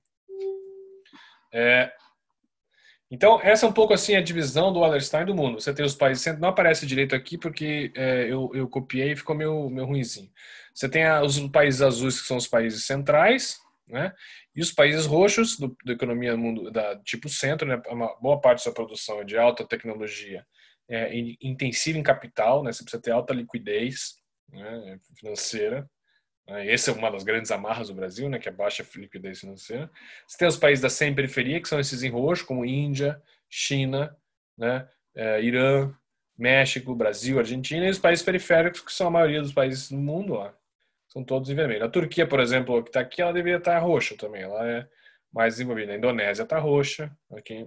[SPEAKER 1] É, então, essa é um pouco assim a divisão do Wallerstein do mundo. Você tem os países, não aparece direito aqui porque é, eu, eu copiei e ficou meio, meio ruinzinho. Você tem a, os países azuis, que são os países centrais, né? E os países roxos, do, da economia mundo, da tipo centro, né? Uma boa parte da sua produção é de alta tecnologia, é, intensiva em capital, né? Você precisa ter alta liquidez, né, financeira. Essa é uma das grandes amarras do Brasil, né, que é a baixa liquidez financeira. Você tem os países da semi-periferia, que são esses em roxo, como Índia, China, né, é, Irã, México, Brasil, Argentina, e os países periféricos, que são a maioria dos países do mundo, ó, são todos em vermelho. A Turquia, por exemplo, que está aqui, ela deveria estar roxa também, ela é mais desenvolvida. A Indonésia está roxa, aqui.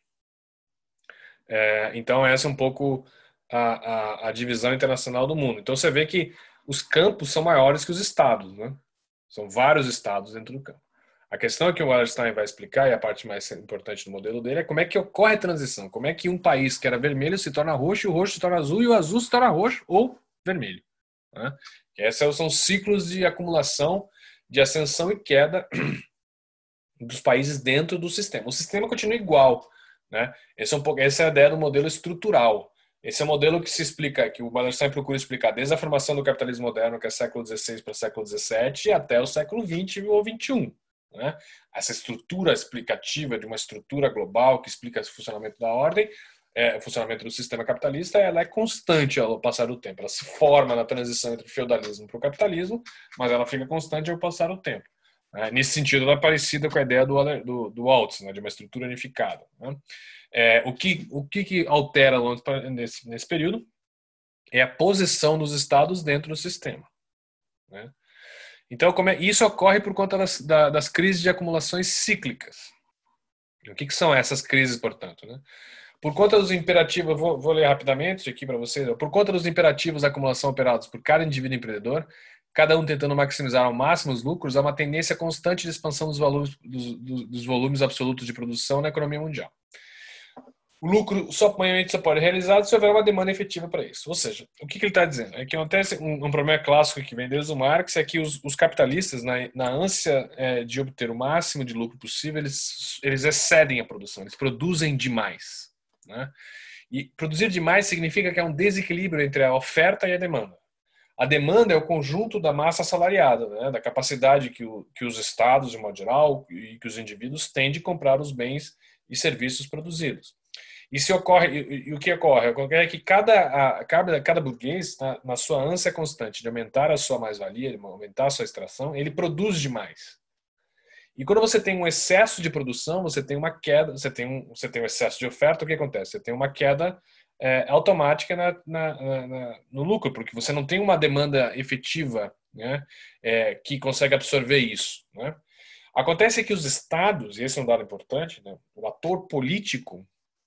[SPEAKER 1] É, então, essa é um pouco a, a, a divisão internacional do mundo. Então, você vê que os campos são maiores que os estados, né? São vários estados dentro do campo. A questão que o Wallerstein vai explicar, e a parte mais importante do modelo dele, é como é que ocorre a transição. Como é que um país que era vermelho se torna roxo, e o roxo se torna azul, e o azul se torna roxo ou vermelho, né? Esses são ciclos de acumulação, de ascensão e queda dos países dentro do sistema. O sistema continua igual, né? Esse é um pouco, essa é a ideia do modelo estrutural. Esse é o modelo que se explica, que o Wallerstein procura explicar desde a formação do capitalismo moderno, que é século dezesseis para século dezessete, até o século vinte ou vinte e um. Né? Essa estrutura explicativa de uma estrutura global que explica o funcionamento da ordem, é, o funcionamento do sistema capitalista, ela é constante ao passar do tempo. Ela se forma na transição entre o feudalismo para o capitalismo, mas ela fica constante ao passar do tempo. É, nesse sentido, ela é parecida com a ideia do, do, do Waltz, né, de uma estrutura unificada. Né? É, o que, o que, que altera nesse, nesse período é a posição dos estados dentro do sistema. Né? Então, como é, isso ocorre por conta das, da, das crises de acumulações cíclicas. O que, que são essas crises, portanto? Né? Por conta dos imperativos, eu vou, vou ler rapidamente aqui para vocês, por conta dos imperativos da acumulação operados por cada indivíduo empreendedor, cada um tentando maximizar ao máximo os lucros, há uma tendência constante de expansão dos volumes, dos, dos volumes absolutos de produção na economia mundial. O lucro só, só pode ser realizado se houver uma demanda efetiva para isso. Ou seja, o que, que ele está dizendo? É que acontece um, um problema clássico que vem desde o Marx, é que os, os capitalistas, na, na ânsia é, de obter o máximo de lucro possível, eles, eles excedem a produção, eles produzem demais. Né? E produzir demais significa que há um desequilíbrio entre a oferta e a demanda. A demanda é o conjunto da massa assalariada, né? Da capacidade que, o, que os estados, de modo geral, e que os indivíduos têm de comprar os bens e serviços produzidos. E, se ocorre, e, e o que ocorre? Ocorre é que cada, a, cada, cada burguês, na, na sua ânsia constante de aumentar a sua mais-valia, de aumentar a sua extração, ele produz demais. E quando você tem um excesso de produção, você tem uma queda, você tem um, você tem um excesso de oferta, o que acontece? Você tem uma queda é, automática na, na, na, no lucro, porque você não tem uma demanda efetiva, né, é, que consegue absorver isso, né? Acontece que os estados, e esse é um dado importante, né, o ator político,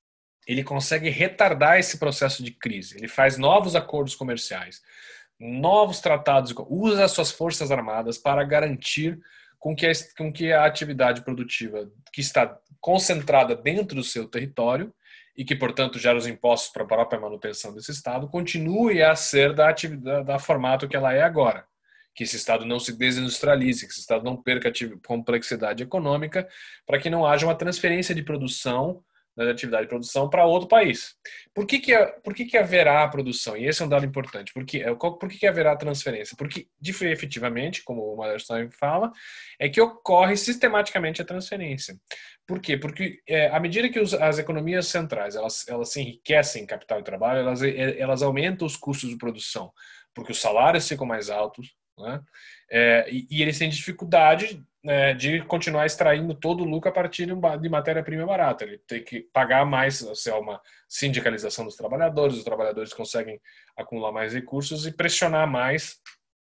[SPEAKER 1] ele consegue retardar esse processo de crise. Ele faz novos acordos comerciais, novos tratados, usa as suas forças armadas para garantir com que a, com que a atividade produtiva que está concentrada dentro do seu território e que, portanto, gera os impostos para a própria manutenção desse Estado, continue a ser da, atividade, da formato que ela é agora. Que esse Estado não se desindustrialize, que esse Estado não perca complexidade econômica, para que não haja uma transferência de produção, da atividade de produção, para outro país. Por que que, por que que haverá a produção? E esse é um dado importante. Por que, por que que haverá a transferência? Porque, efetivamente, como o Malerstein fala, é que ocorre sistematicamente a transferência. Por quê? Porque é, à medida que os, as economias centrais elas, elas se enriquecem em capital e trabalho, elas, elas aumentam os custos de produção, porque os salários ficam mais altos, né? É, e, e eles têm dificuldade, né, de continuar extraindo todo o lucro a partir de matéria-prima barata. Ele tem que pagar mais, se é uma sindicalização dos trabalhadores, os trabalhadores conseguem acumular mais recursos e pressionar mais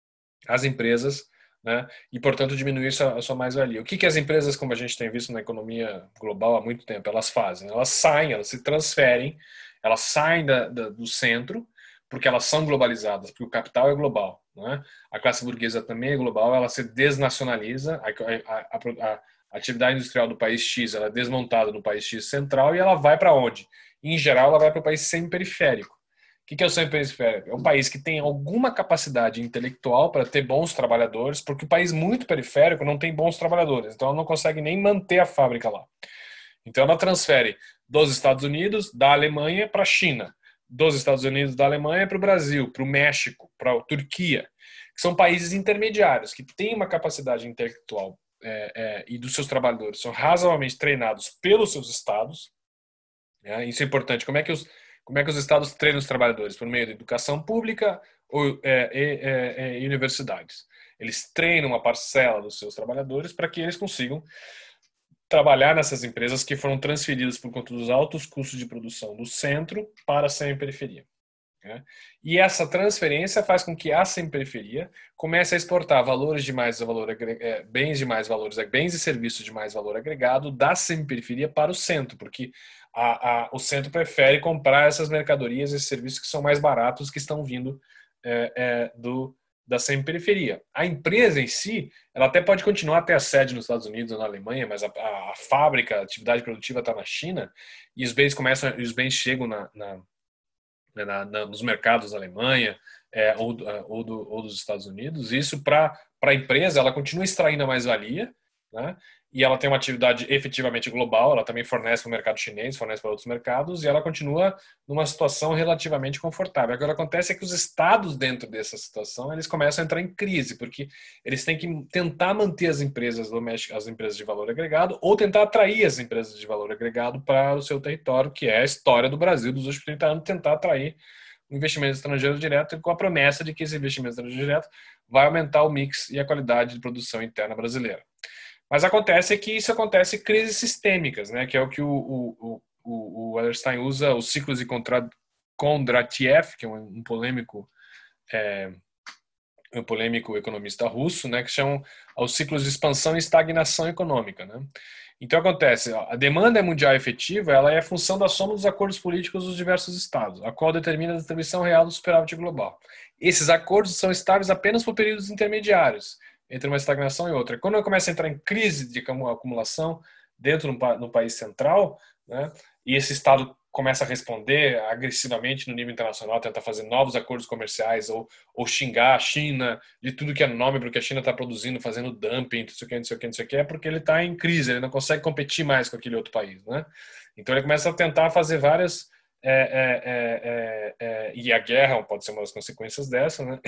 [SPEAKER 1] as empresas, né, e, portanto, diminuir a sua mais-valia. O que, que as empresas, como a gente tem visto na economia global há muito tempo, elas fazem? Elas saem, elas se transferem, elas saem da, da, do centro, porque elas são globalizadas, porque o capital é global, né? A classe burguesa também é global, ela se desnacionaliza, a, a, a, a atividade industrial do país X ela é desmontada no país X central e ela vai para onde? Em geral, ela vai para o país semi-periférico. O que é o semi-periférico? É um país que tem alguma capacidade intelectual para ter bons trabalhadores, porque o país muito periférico não tem bons trabalhadores, então ela não consegue nem manter a fábrica lá. Então ela transfere dos Estados Unidos, da Alemanha para a China, dos Estados Unidos, da Alemanha para o Brasil, para o México, para a Turquia, que são países intermediários, que têm uma capacidade intelectual é, é, e dos seus trabalhadores são razoavelmente treinados pelos seus estados. Né? Isso é importante. Como é que os, como é que os estados treinam os trabalhadores? Por meio da educação pública ou é, é, é, universidades. Eles treinam uma parcela dos seus trabalhadores para que eles consigam trabalhar nessas empresas que foram transferidas por conta dos altos custos de produção do centro para a semi-periferia. Né? E essa transferência faz com que a semi-periferia comece a exportar valores de mais valor, bens de mais valores, bens e serviços de mais valor agregado da semi-periferia para o centro, porque a, a, o centro prefere comprar essas mercadorias e serviços que são mais baratos, que estão vindo é, é, do da semi-periferia. A empresa em si, ela até pode continuar a ter a sede nos Estados Unidos ou na Alemanha, mas a, a, a fábrica, a atividade produtiva está na China e os bens começam, os bens chegam na, na, na, na nos mercados da Alemanha é, ou, ou, do, ou dos Estados Unidos. Isso para a empresa, ela continua extraindo a mais-valia, né? E ela tem uma atividade efetivamente global, ela também fornece para o mercado chinês, fornece para outros mercados, e ela continua numa situação relativamente confortável. Agora, acontece é que os estados dentro dessa situação, eles começam a entrar em crise, porque eles têm que tentar manter as empresas domésticas, as empresas de valor agregado, ou tentar atrair as empresas de valor agregado para o seu território, que é a história do Brasil dos últimos trinta anos, tentar atrair um investimento estrangeiro direto, com a promessa de que esse investimento estrangeiro direto vai aumentar o mix e a qualidade de produção interna brasileira. Mas acontece que isso acontece em crises sistêmicas, né? Que é o que o, o, o, o Wallerstein usa, os ciclos de Kondratiev, que é um, um polêmico é, um polêmico economista russo, né? Que chamam os ciclos de expansão e estagnação econômica, né? Então acontece, a demanda mundial efetiva, ela é a função da soma dos acordos políticos dos diversos estados, a qual determina a distribuição real do superávit global. Esses acordos são estáveis apenas por períodos intermediários, entre uma estagnação e outra. Quando começa a entrar em crise de acumulação dentro do país central, né, e esse Estado começa a responder agressivamente no nível internacional, tentar fazer novos acordos comerciais ou, ou xingar a China de tudo que é nome, porque a China está produzindo, fazendo dumping, não sei o que, não sei o que, não sei o que, é porque ele está em crise, ele não consegue competir mais com aquele outro país. Né? Então ele começa a tentar fazer várias... É, é, é, é, e a guerra pode ser uma das consequências dessa, né?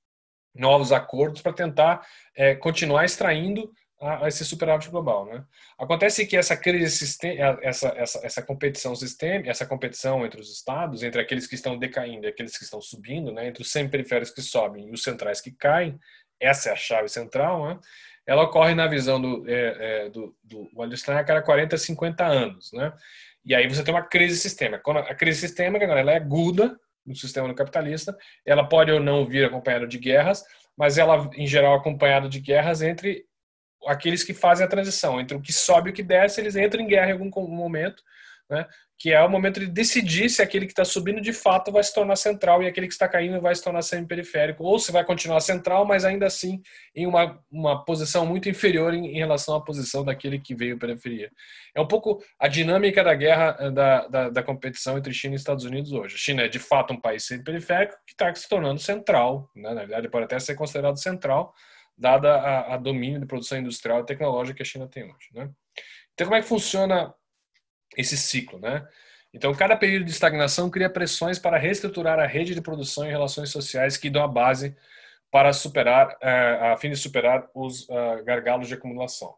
[SPEAKER 1] Novos acordos para tentar é, continuar extraindo a, a esse superávit global, né? Acontece que essa crise, essa, essa, essa competição sistêmica, essa competição entre os estados, entre aqueles que estão decaindo e aqueles que estão subindo, né? Entre os semiperiféricos que sobem e os centrais que caem, essa é a chave central, né? ela ocorre na visão do, é, é, do, do Walter Stein a cada quarenta, cinquenta anos, né? E aí você tem uma crise sistêmica. Quando a crise sistêmica, quando ela é aguda no sistema capitalista, ela pode ou não vir acompanhada de guerras, mas ela, em geral, acompanhada de guerras entre aqueles que fazem a transição, entre o que sobe e o que desce, eles entram em guerra em algum momento, né? Que é o momento de decidir se aquele que está subindo de fato vai se tornar central e aquele que está caindo vai se tornar semi-periférico, ou se vai continuar central, mas ainda assim em uma, uma posição muito inferior em, em relação à posição daquele que veio periferia. É um pouco a dinâmica da guerra, da, da, da competição entre China e Estados Unidos hoje. A China é de fato um país semi-periférico que está se tornando central, né? Na verdade pode até ser considerado central, dada a, a domínio de produção industrial e tecnológica que a China tem hoje, né? Então, como é que funciona esse ciclo, né? Então, cada período de estagnação cria pressões para reestruturar a rede de produção e relações sociais que dão a base para superar, a fim de superar os gargalos de acumulação.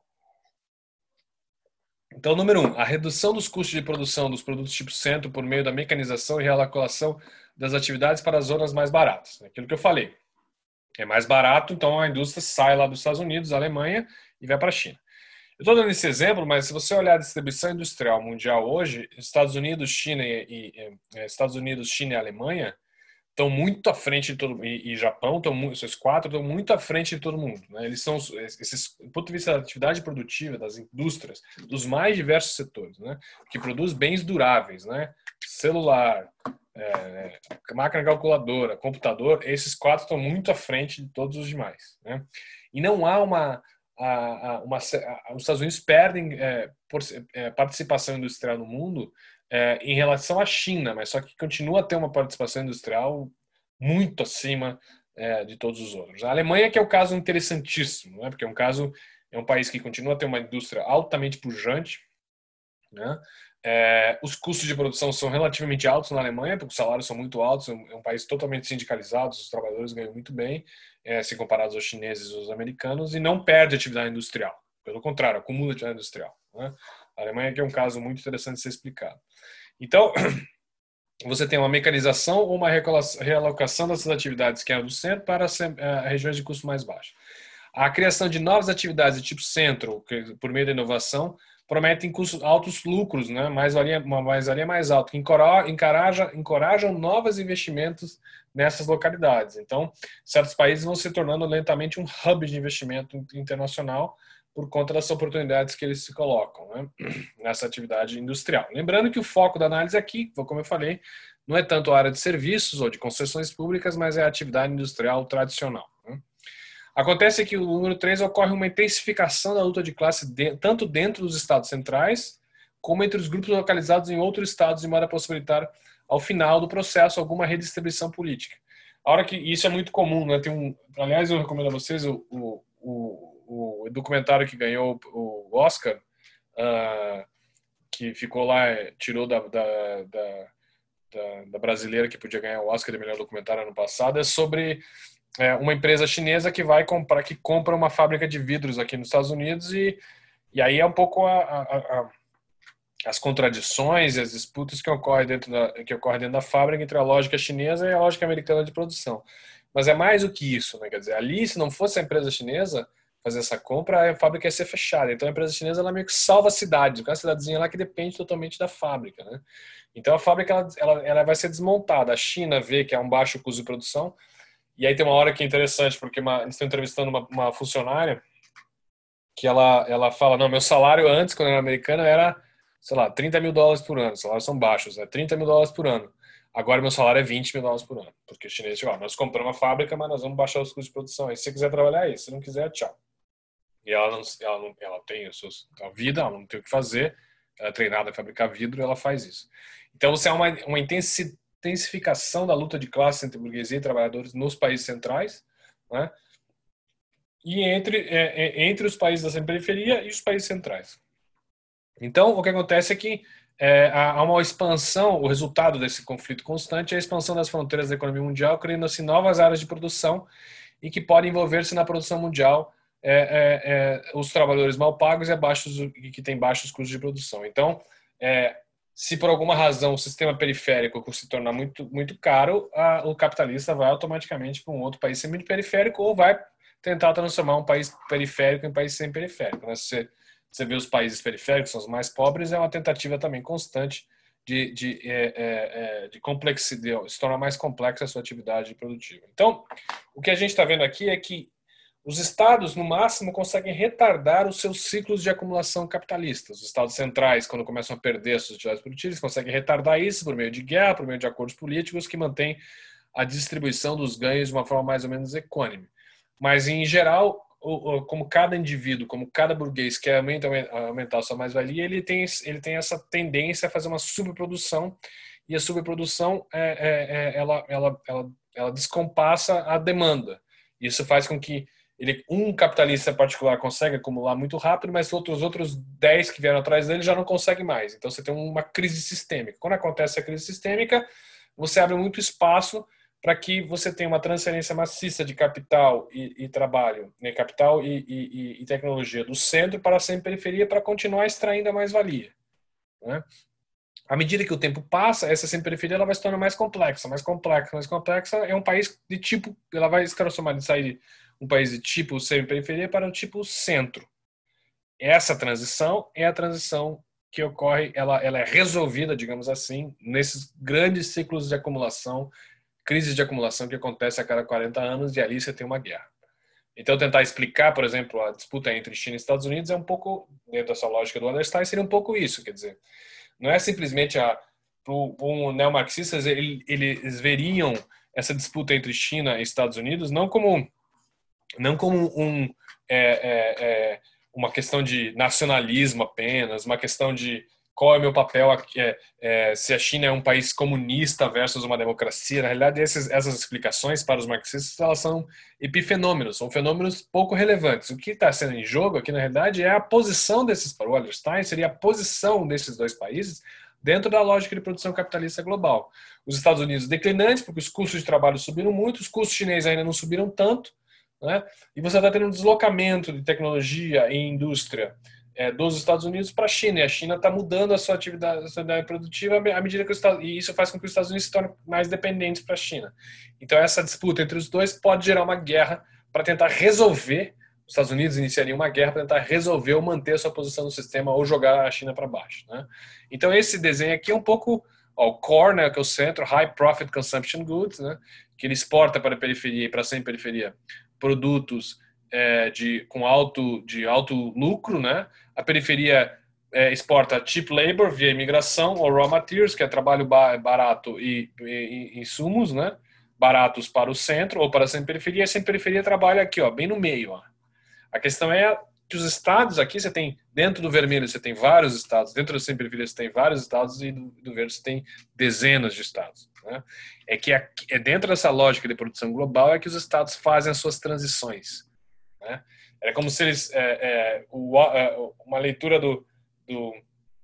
[SPEAKER 1] Então, número um, a redução dos custos de produção dos produtos tipo centro por meio da mecanização e realocação das atividades para as zonas mais baratas. Aquilo que eu falei. É mais barato, então a indústria sai lá dos Estados Unidos, Alemanha, e vai para a China. Eu estou dando esse exemplo, mas se você olhar a distribuição industrial mundial hoje, Estados Unidos, China e, e, e Estados Unidos, China e Alemanha estão muito à frente de todo e, e Japão estão muito, esses quatro estão muito à frente de todo mundo, né? Eles são esses, do ponto de vista da atividade produtiva das indústrias, dos mais diversos setores, né? Que produz bens duráveis, né? Celular, é, máquina calculadora, computador, esses quatro estão muito à frente de todos os demais, né? E não há uma A, a, uma, a, os Estados Unidos perdem é, por, é, participação industrial no mundo é, em relação à China, mas só que continua a ter uma participação industrial muito acima é, de todos os outros. A Alemanha que é o caso interessantíssimo, né? Porque é um caso é um país que continua a ter uma indústria altamente pujante, né? É, os custos de produção são relativamente altos na Alemanha, porque os salários são muito altos, é um, é um país totalmente sindicalizado, os trabalhadores ganham muito bem, é, se comparados aos chineses e aos americanos, e não perde atividade industrial. Pelo contrário, acumula atividade industrial, né? A Alemanha que é um caso muito interessante de ser explicado. Então, você tem uma mecanização ou uma realocação dessas atividades que eram do centro para as regiões de custo mais baixo. A criação de novas atividades de tipo centro, por meio da inovação, prometem custos, altos lucros, né? mais valia, uma mais-valia mais alta, que encoraja, encorajam novos investimentos nessas localidades. Então, certos países vão se tornando lentamente um hub de investimento internacional por conta das oportunidades que eles se colocam, né? Nessa atividade industrial. Lembrando que o foco da análise aqui, como eu falei, não é tanto a área de serviços ou de concessões públicas, mas é a atividade industrial tradicional, né? Acontece que o número três ocorre uma intensificação da luta de classe de, tanto dentro dos estados centrais, como entre os grupos localizados em outros estados, de modo a possibilitar, ao final do processo, alguma redistribuição política. A hora que isso é muito comum, né? Tem um, aliás, eu recomendo a vocês o, o, o, o documentário que ganhou o Oscar, uh, que ficou lá, tirou da, da, da, da, da brasileira que podia ganhar o Oscar de melhor documentário ano passado, é sobre É uma empresa chinesa que vai comprar, que compra uma fábrica de vidros aqui nos Estados Unidos e, e aí é um pouco a, a, a, as contradições e as disputas que ocorrem dentro da que ocorrem dentro da fábrica entre a lógica chinesa e a lógica americana de produção. Mas é mais do que isso, né? Quer dizer, ali se não fosse a empresa chinesa fazer essa compra, a fábrica ia ser fechada. Então a empresa chinesa ela meio que salva a cidade, aquela cidadezinha lá que depende totalmente da fábrica, né? Então a fábrica ela, ela, ela vai ser desmontada. A China vê que há um baixo custo de produção. E aí tem uma hora que é interessante, porque uma, eles estão entrevistando uma, uma funcionária que ela, ela fala, não, meu salário antes, quando eu era americana, era, sei lá, trinta mil dólares por ano. Os salários são baixos, né? trinta mil dólares por ano. Agora meu salário é vinte mil dólares por ano. Porque os chineses falam, nós compramos uma fábrica, mas nós vamos baixar os custos de produção. Aí se você quiser trabalhar aí, se não quiser, tchau. E ela, não, ela, não, ela tem a sua a vida, ela não tem o que fazer, ela é treinada a fabricar vidro, ela faz isso. Então você há uma, uma intensidade intensificação da luta de classe entre burguesia e trabalhadores nos países centrais, né? E entre, é, entre os países da periferia e os países centrais. Então, o que acontece é que é, há uma expansão, o resultado desse conflito constante é a expansão das fronteiras da economia mundial, criando assim novas áreas de produção e que podem envolver-se na produção mundial é, é, é, os trabalhadores mal pagos e abaixos, que têm baixos custos de produção. Então, é, se por alguma razão o sistema periférico se tornar muito, muito caro, a, o capitalista vai automaticamente para um outro país semi-periférico ou vai tentar transformar um país periférico em um país sem periférico. Né? Você, você vê os países periféricos, são os mais pobres, é uma tentativa também constante de, de, é, é, de complexidade, se tornar mais complexa a sua atividade produtiva. Então, o que a gente está vendo aqui é que os estados, no máximo, conseguem retardar os seus ciclos de acumulação capitalistas. Os estados centrais, quando começam a perder as suas atividades produtivas, conseguem retardar isso por meio de guerra, por meio de acordos políticos que mantêm a distribuição dos ganhos de uma forma mais ou menos equânime. Mas, em geral, como cada indivíduo, como cada burguês quer aumentar a sua mais-valia, ele tem, ele tem essa tendência a fazer uma subprodução, e a subprodução é, é, é, ela, ela, ela, ela descompassa a demanda. Isso faz com que ele, um capitalista particular consegue acumular muito rápido, mas outros outros dez que vieram atrás dele já não conseguem mais. Então você tem uma crise sistêmica. Quando acontece a crise sistêmica, você abre muito espaço para que você tenha uma transferência maciça de capital e, e trabalho, né? capital e, e, e tecnologia do centro para a semi-periferia para continuar extraindo a mais-valia. Né? À medida que o tempo passa, essa semi-periferia ela vai se tornar mais complexa, mais complexa, mais complexa. É um país de tipo, ela vai se transformar de sair de um país de tipo semi-periferia para o tipo centro. Essa transição é a transição que ocorre, ela, ela é resolvida, digamos assim, nesses grandes ciclos de acumulação, crises de acumulação que acontece a cada quarenta anos, e ali você tem uma guerra. Então, tentar explicar, por exemplo, a disputa entre China e Estados Unidos é um pouco, dentro dessa lógica do Wallerstein, seria um pouco isso, quer dizer, não é simplesmente a para um neomarxistas, eles veriam essa disputa entre China e Estados Unidos não como não como um é, é, é, uma questão de nacionalismo apenas, uma questão de qual é o meu papel aqui, é, é, se a China é um país comunista versus uma democracia. Na realidade, essas, essas explicações para os marxistas elas são epifenômenos, são fenômenos pouco relevantes. O que está sendo em jogo aqui, na realidade, é a posição desses, para o Wallerstein, seria a posição desses dois países dentro da lógica de produção capitalista global. Os Estados Unidos declinantes, porque os custos de trabalho subiram muito, os custos chineses ainda não subiram tanto, né? E você está tendo um deslocamento de tecnologia e indústria é, dos Estados Unidos para a China, e a China está mudando a sua atividade, a sua atividade produtiva à medida que os Estados, e isso faz com que os Estados Unidos se tornem mais dependentes para a China. Então essa disputa entre os dois pode gerar uma guerra para tentar resolver. Os Estados Unidos iniciariam uma guerra para tentar resolver ou manter a sua posição no sistema ou jogar a China para baixo. Né? Então esse desenho aqui é um pouco ó, o core, né, que é o centro, High Profit Consumption Goods, né, que ele exporta para a periferia e para a sem-periferia produtos é, de, com alto, de alto lucro. Né? A periferia é, exporta cheap labor via imigração ou raw materials, que é trabalho barato e, e, e insumos, né, baratos para o centro ou para a sem-periferia. A sem-periferia trabalha aqui, ó, bem no meio. Ó. A questão é que os estados aqui, você tem, dentro do vermelho você tem vários estados, dentro da sem-periferia você tem vários estados e do, do verde você tem dezenas de estados. Né? É que aqui, é dentro dessa lógica de produção global é que os estados fazem as suas transições. Né? É como se eles, é, é, o, é, uma leitura do, do,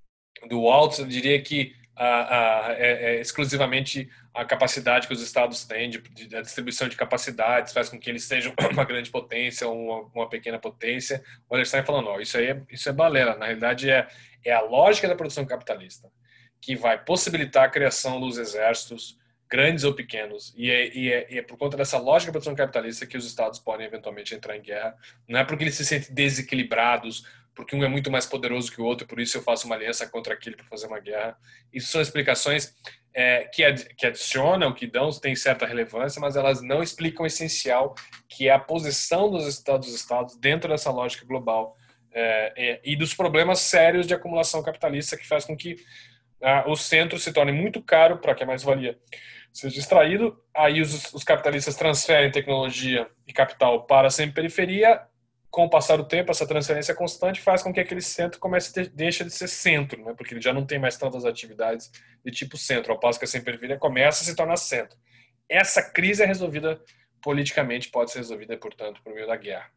[SPEAKER 1] do Waltz, eu diria que a, a, é, é exclusivamente a capacidade que os estados têm de, de a distribuição de capacidades faz com que eles sejam uma grande potência ou uma, uma pequena potência. O Wallerstein falando, ó, isso aí é, isso é balela. Na realidade é, é a lógica da produção capitalista que vai possibilitar a criação dos exércitos grandes ou pequenos, e é, e, é, e é por conta dessa lógica da produção capitalista que os estados podem eventualmente entrar em guerra. Não é porque eles se sentem desequilibrados, porque um é muito mais poderoso que o outro, por isso eu faço uma aliança contra aquele para fazer uma guerra. Isso são explicações é, que, ad, que adicionam, que dão, têm certa relevância, mas elas não explicam o essencial, que é a posição dos estados, dos estados dentro dessa lógica global é, é, e dos problemas sérios de acumulação capitalista que faz com que ah, o centro se torne muito caro para que a mais-valia seja extraído. Aí os, os capitalistas transferem tecnologia e capital para a semi-periferia. Com o passar do tempo, essa transferência constante faz com que aquele centro comece a ter, deixa de ser centro, né? Porque ele já não tem mais tantas atividades de tipo centro, ao passo que a sem-periferia começa a se tornar centro. Essa crise é resolvida politicamente, pode ser resolvida, portanto, por meio da guerra.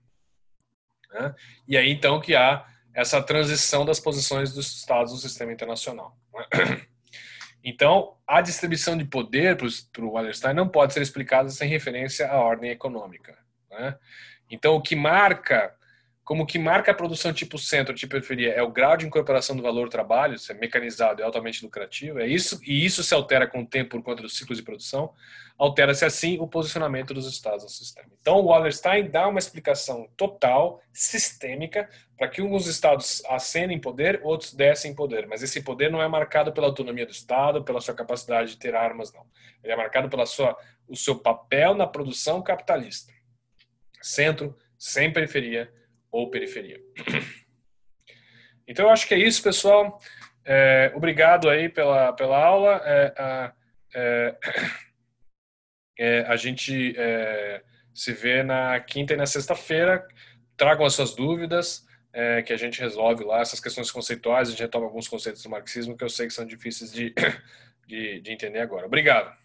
[SPEAKER 1] Né? E aí, então, que há essa transição das posições dos estados no sistema internacional. Né? Então, a distribuição de poder para o Wallerstein não pode ser explicada sem referência à ordem econômica. Né? Então, o que marca como que marca a produção tipo centro, tipo periferia, é o grau de incorporação do valor do trabalho, se é mecanizado e altamente lucrativo, é isso, e isso se altera com o tempo por conta dos ciclos de produção, altera-se assim o posicionamento dos estados no sistema. Então o Wallerstein dá uma explicação total, sistêmica, para que alguns estados ascendem em poder, outros descem em poder, mas esse poder não é marcado pela autonomia do estado, pela sua capacidade de ter armas, não. Ele é marcado pela sua, o seu papel na produção capitalista. Centro, sem periferia, ou periferia. Então, eu acho que é isso, pessoal. É, obrigado aí pela, pela aula. É, a, é, é, a gente é, se vê na quinta e na sexta-feira. Tragam as suas dúvidas, é, que a gente resolve lá essas questões conceituais. A gente retoma alguns conceitos do marxismo que eu sei que são difíceis de, de, de entender agora. Obrigado.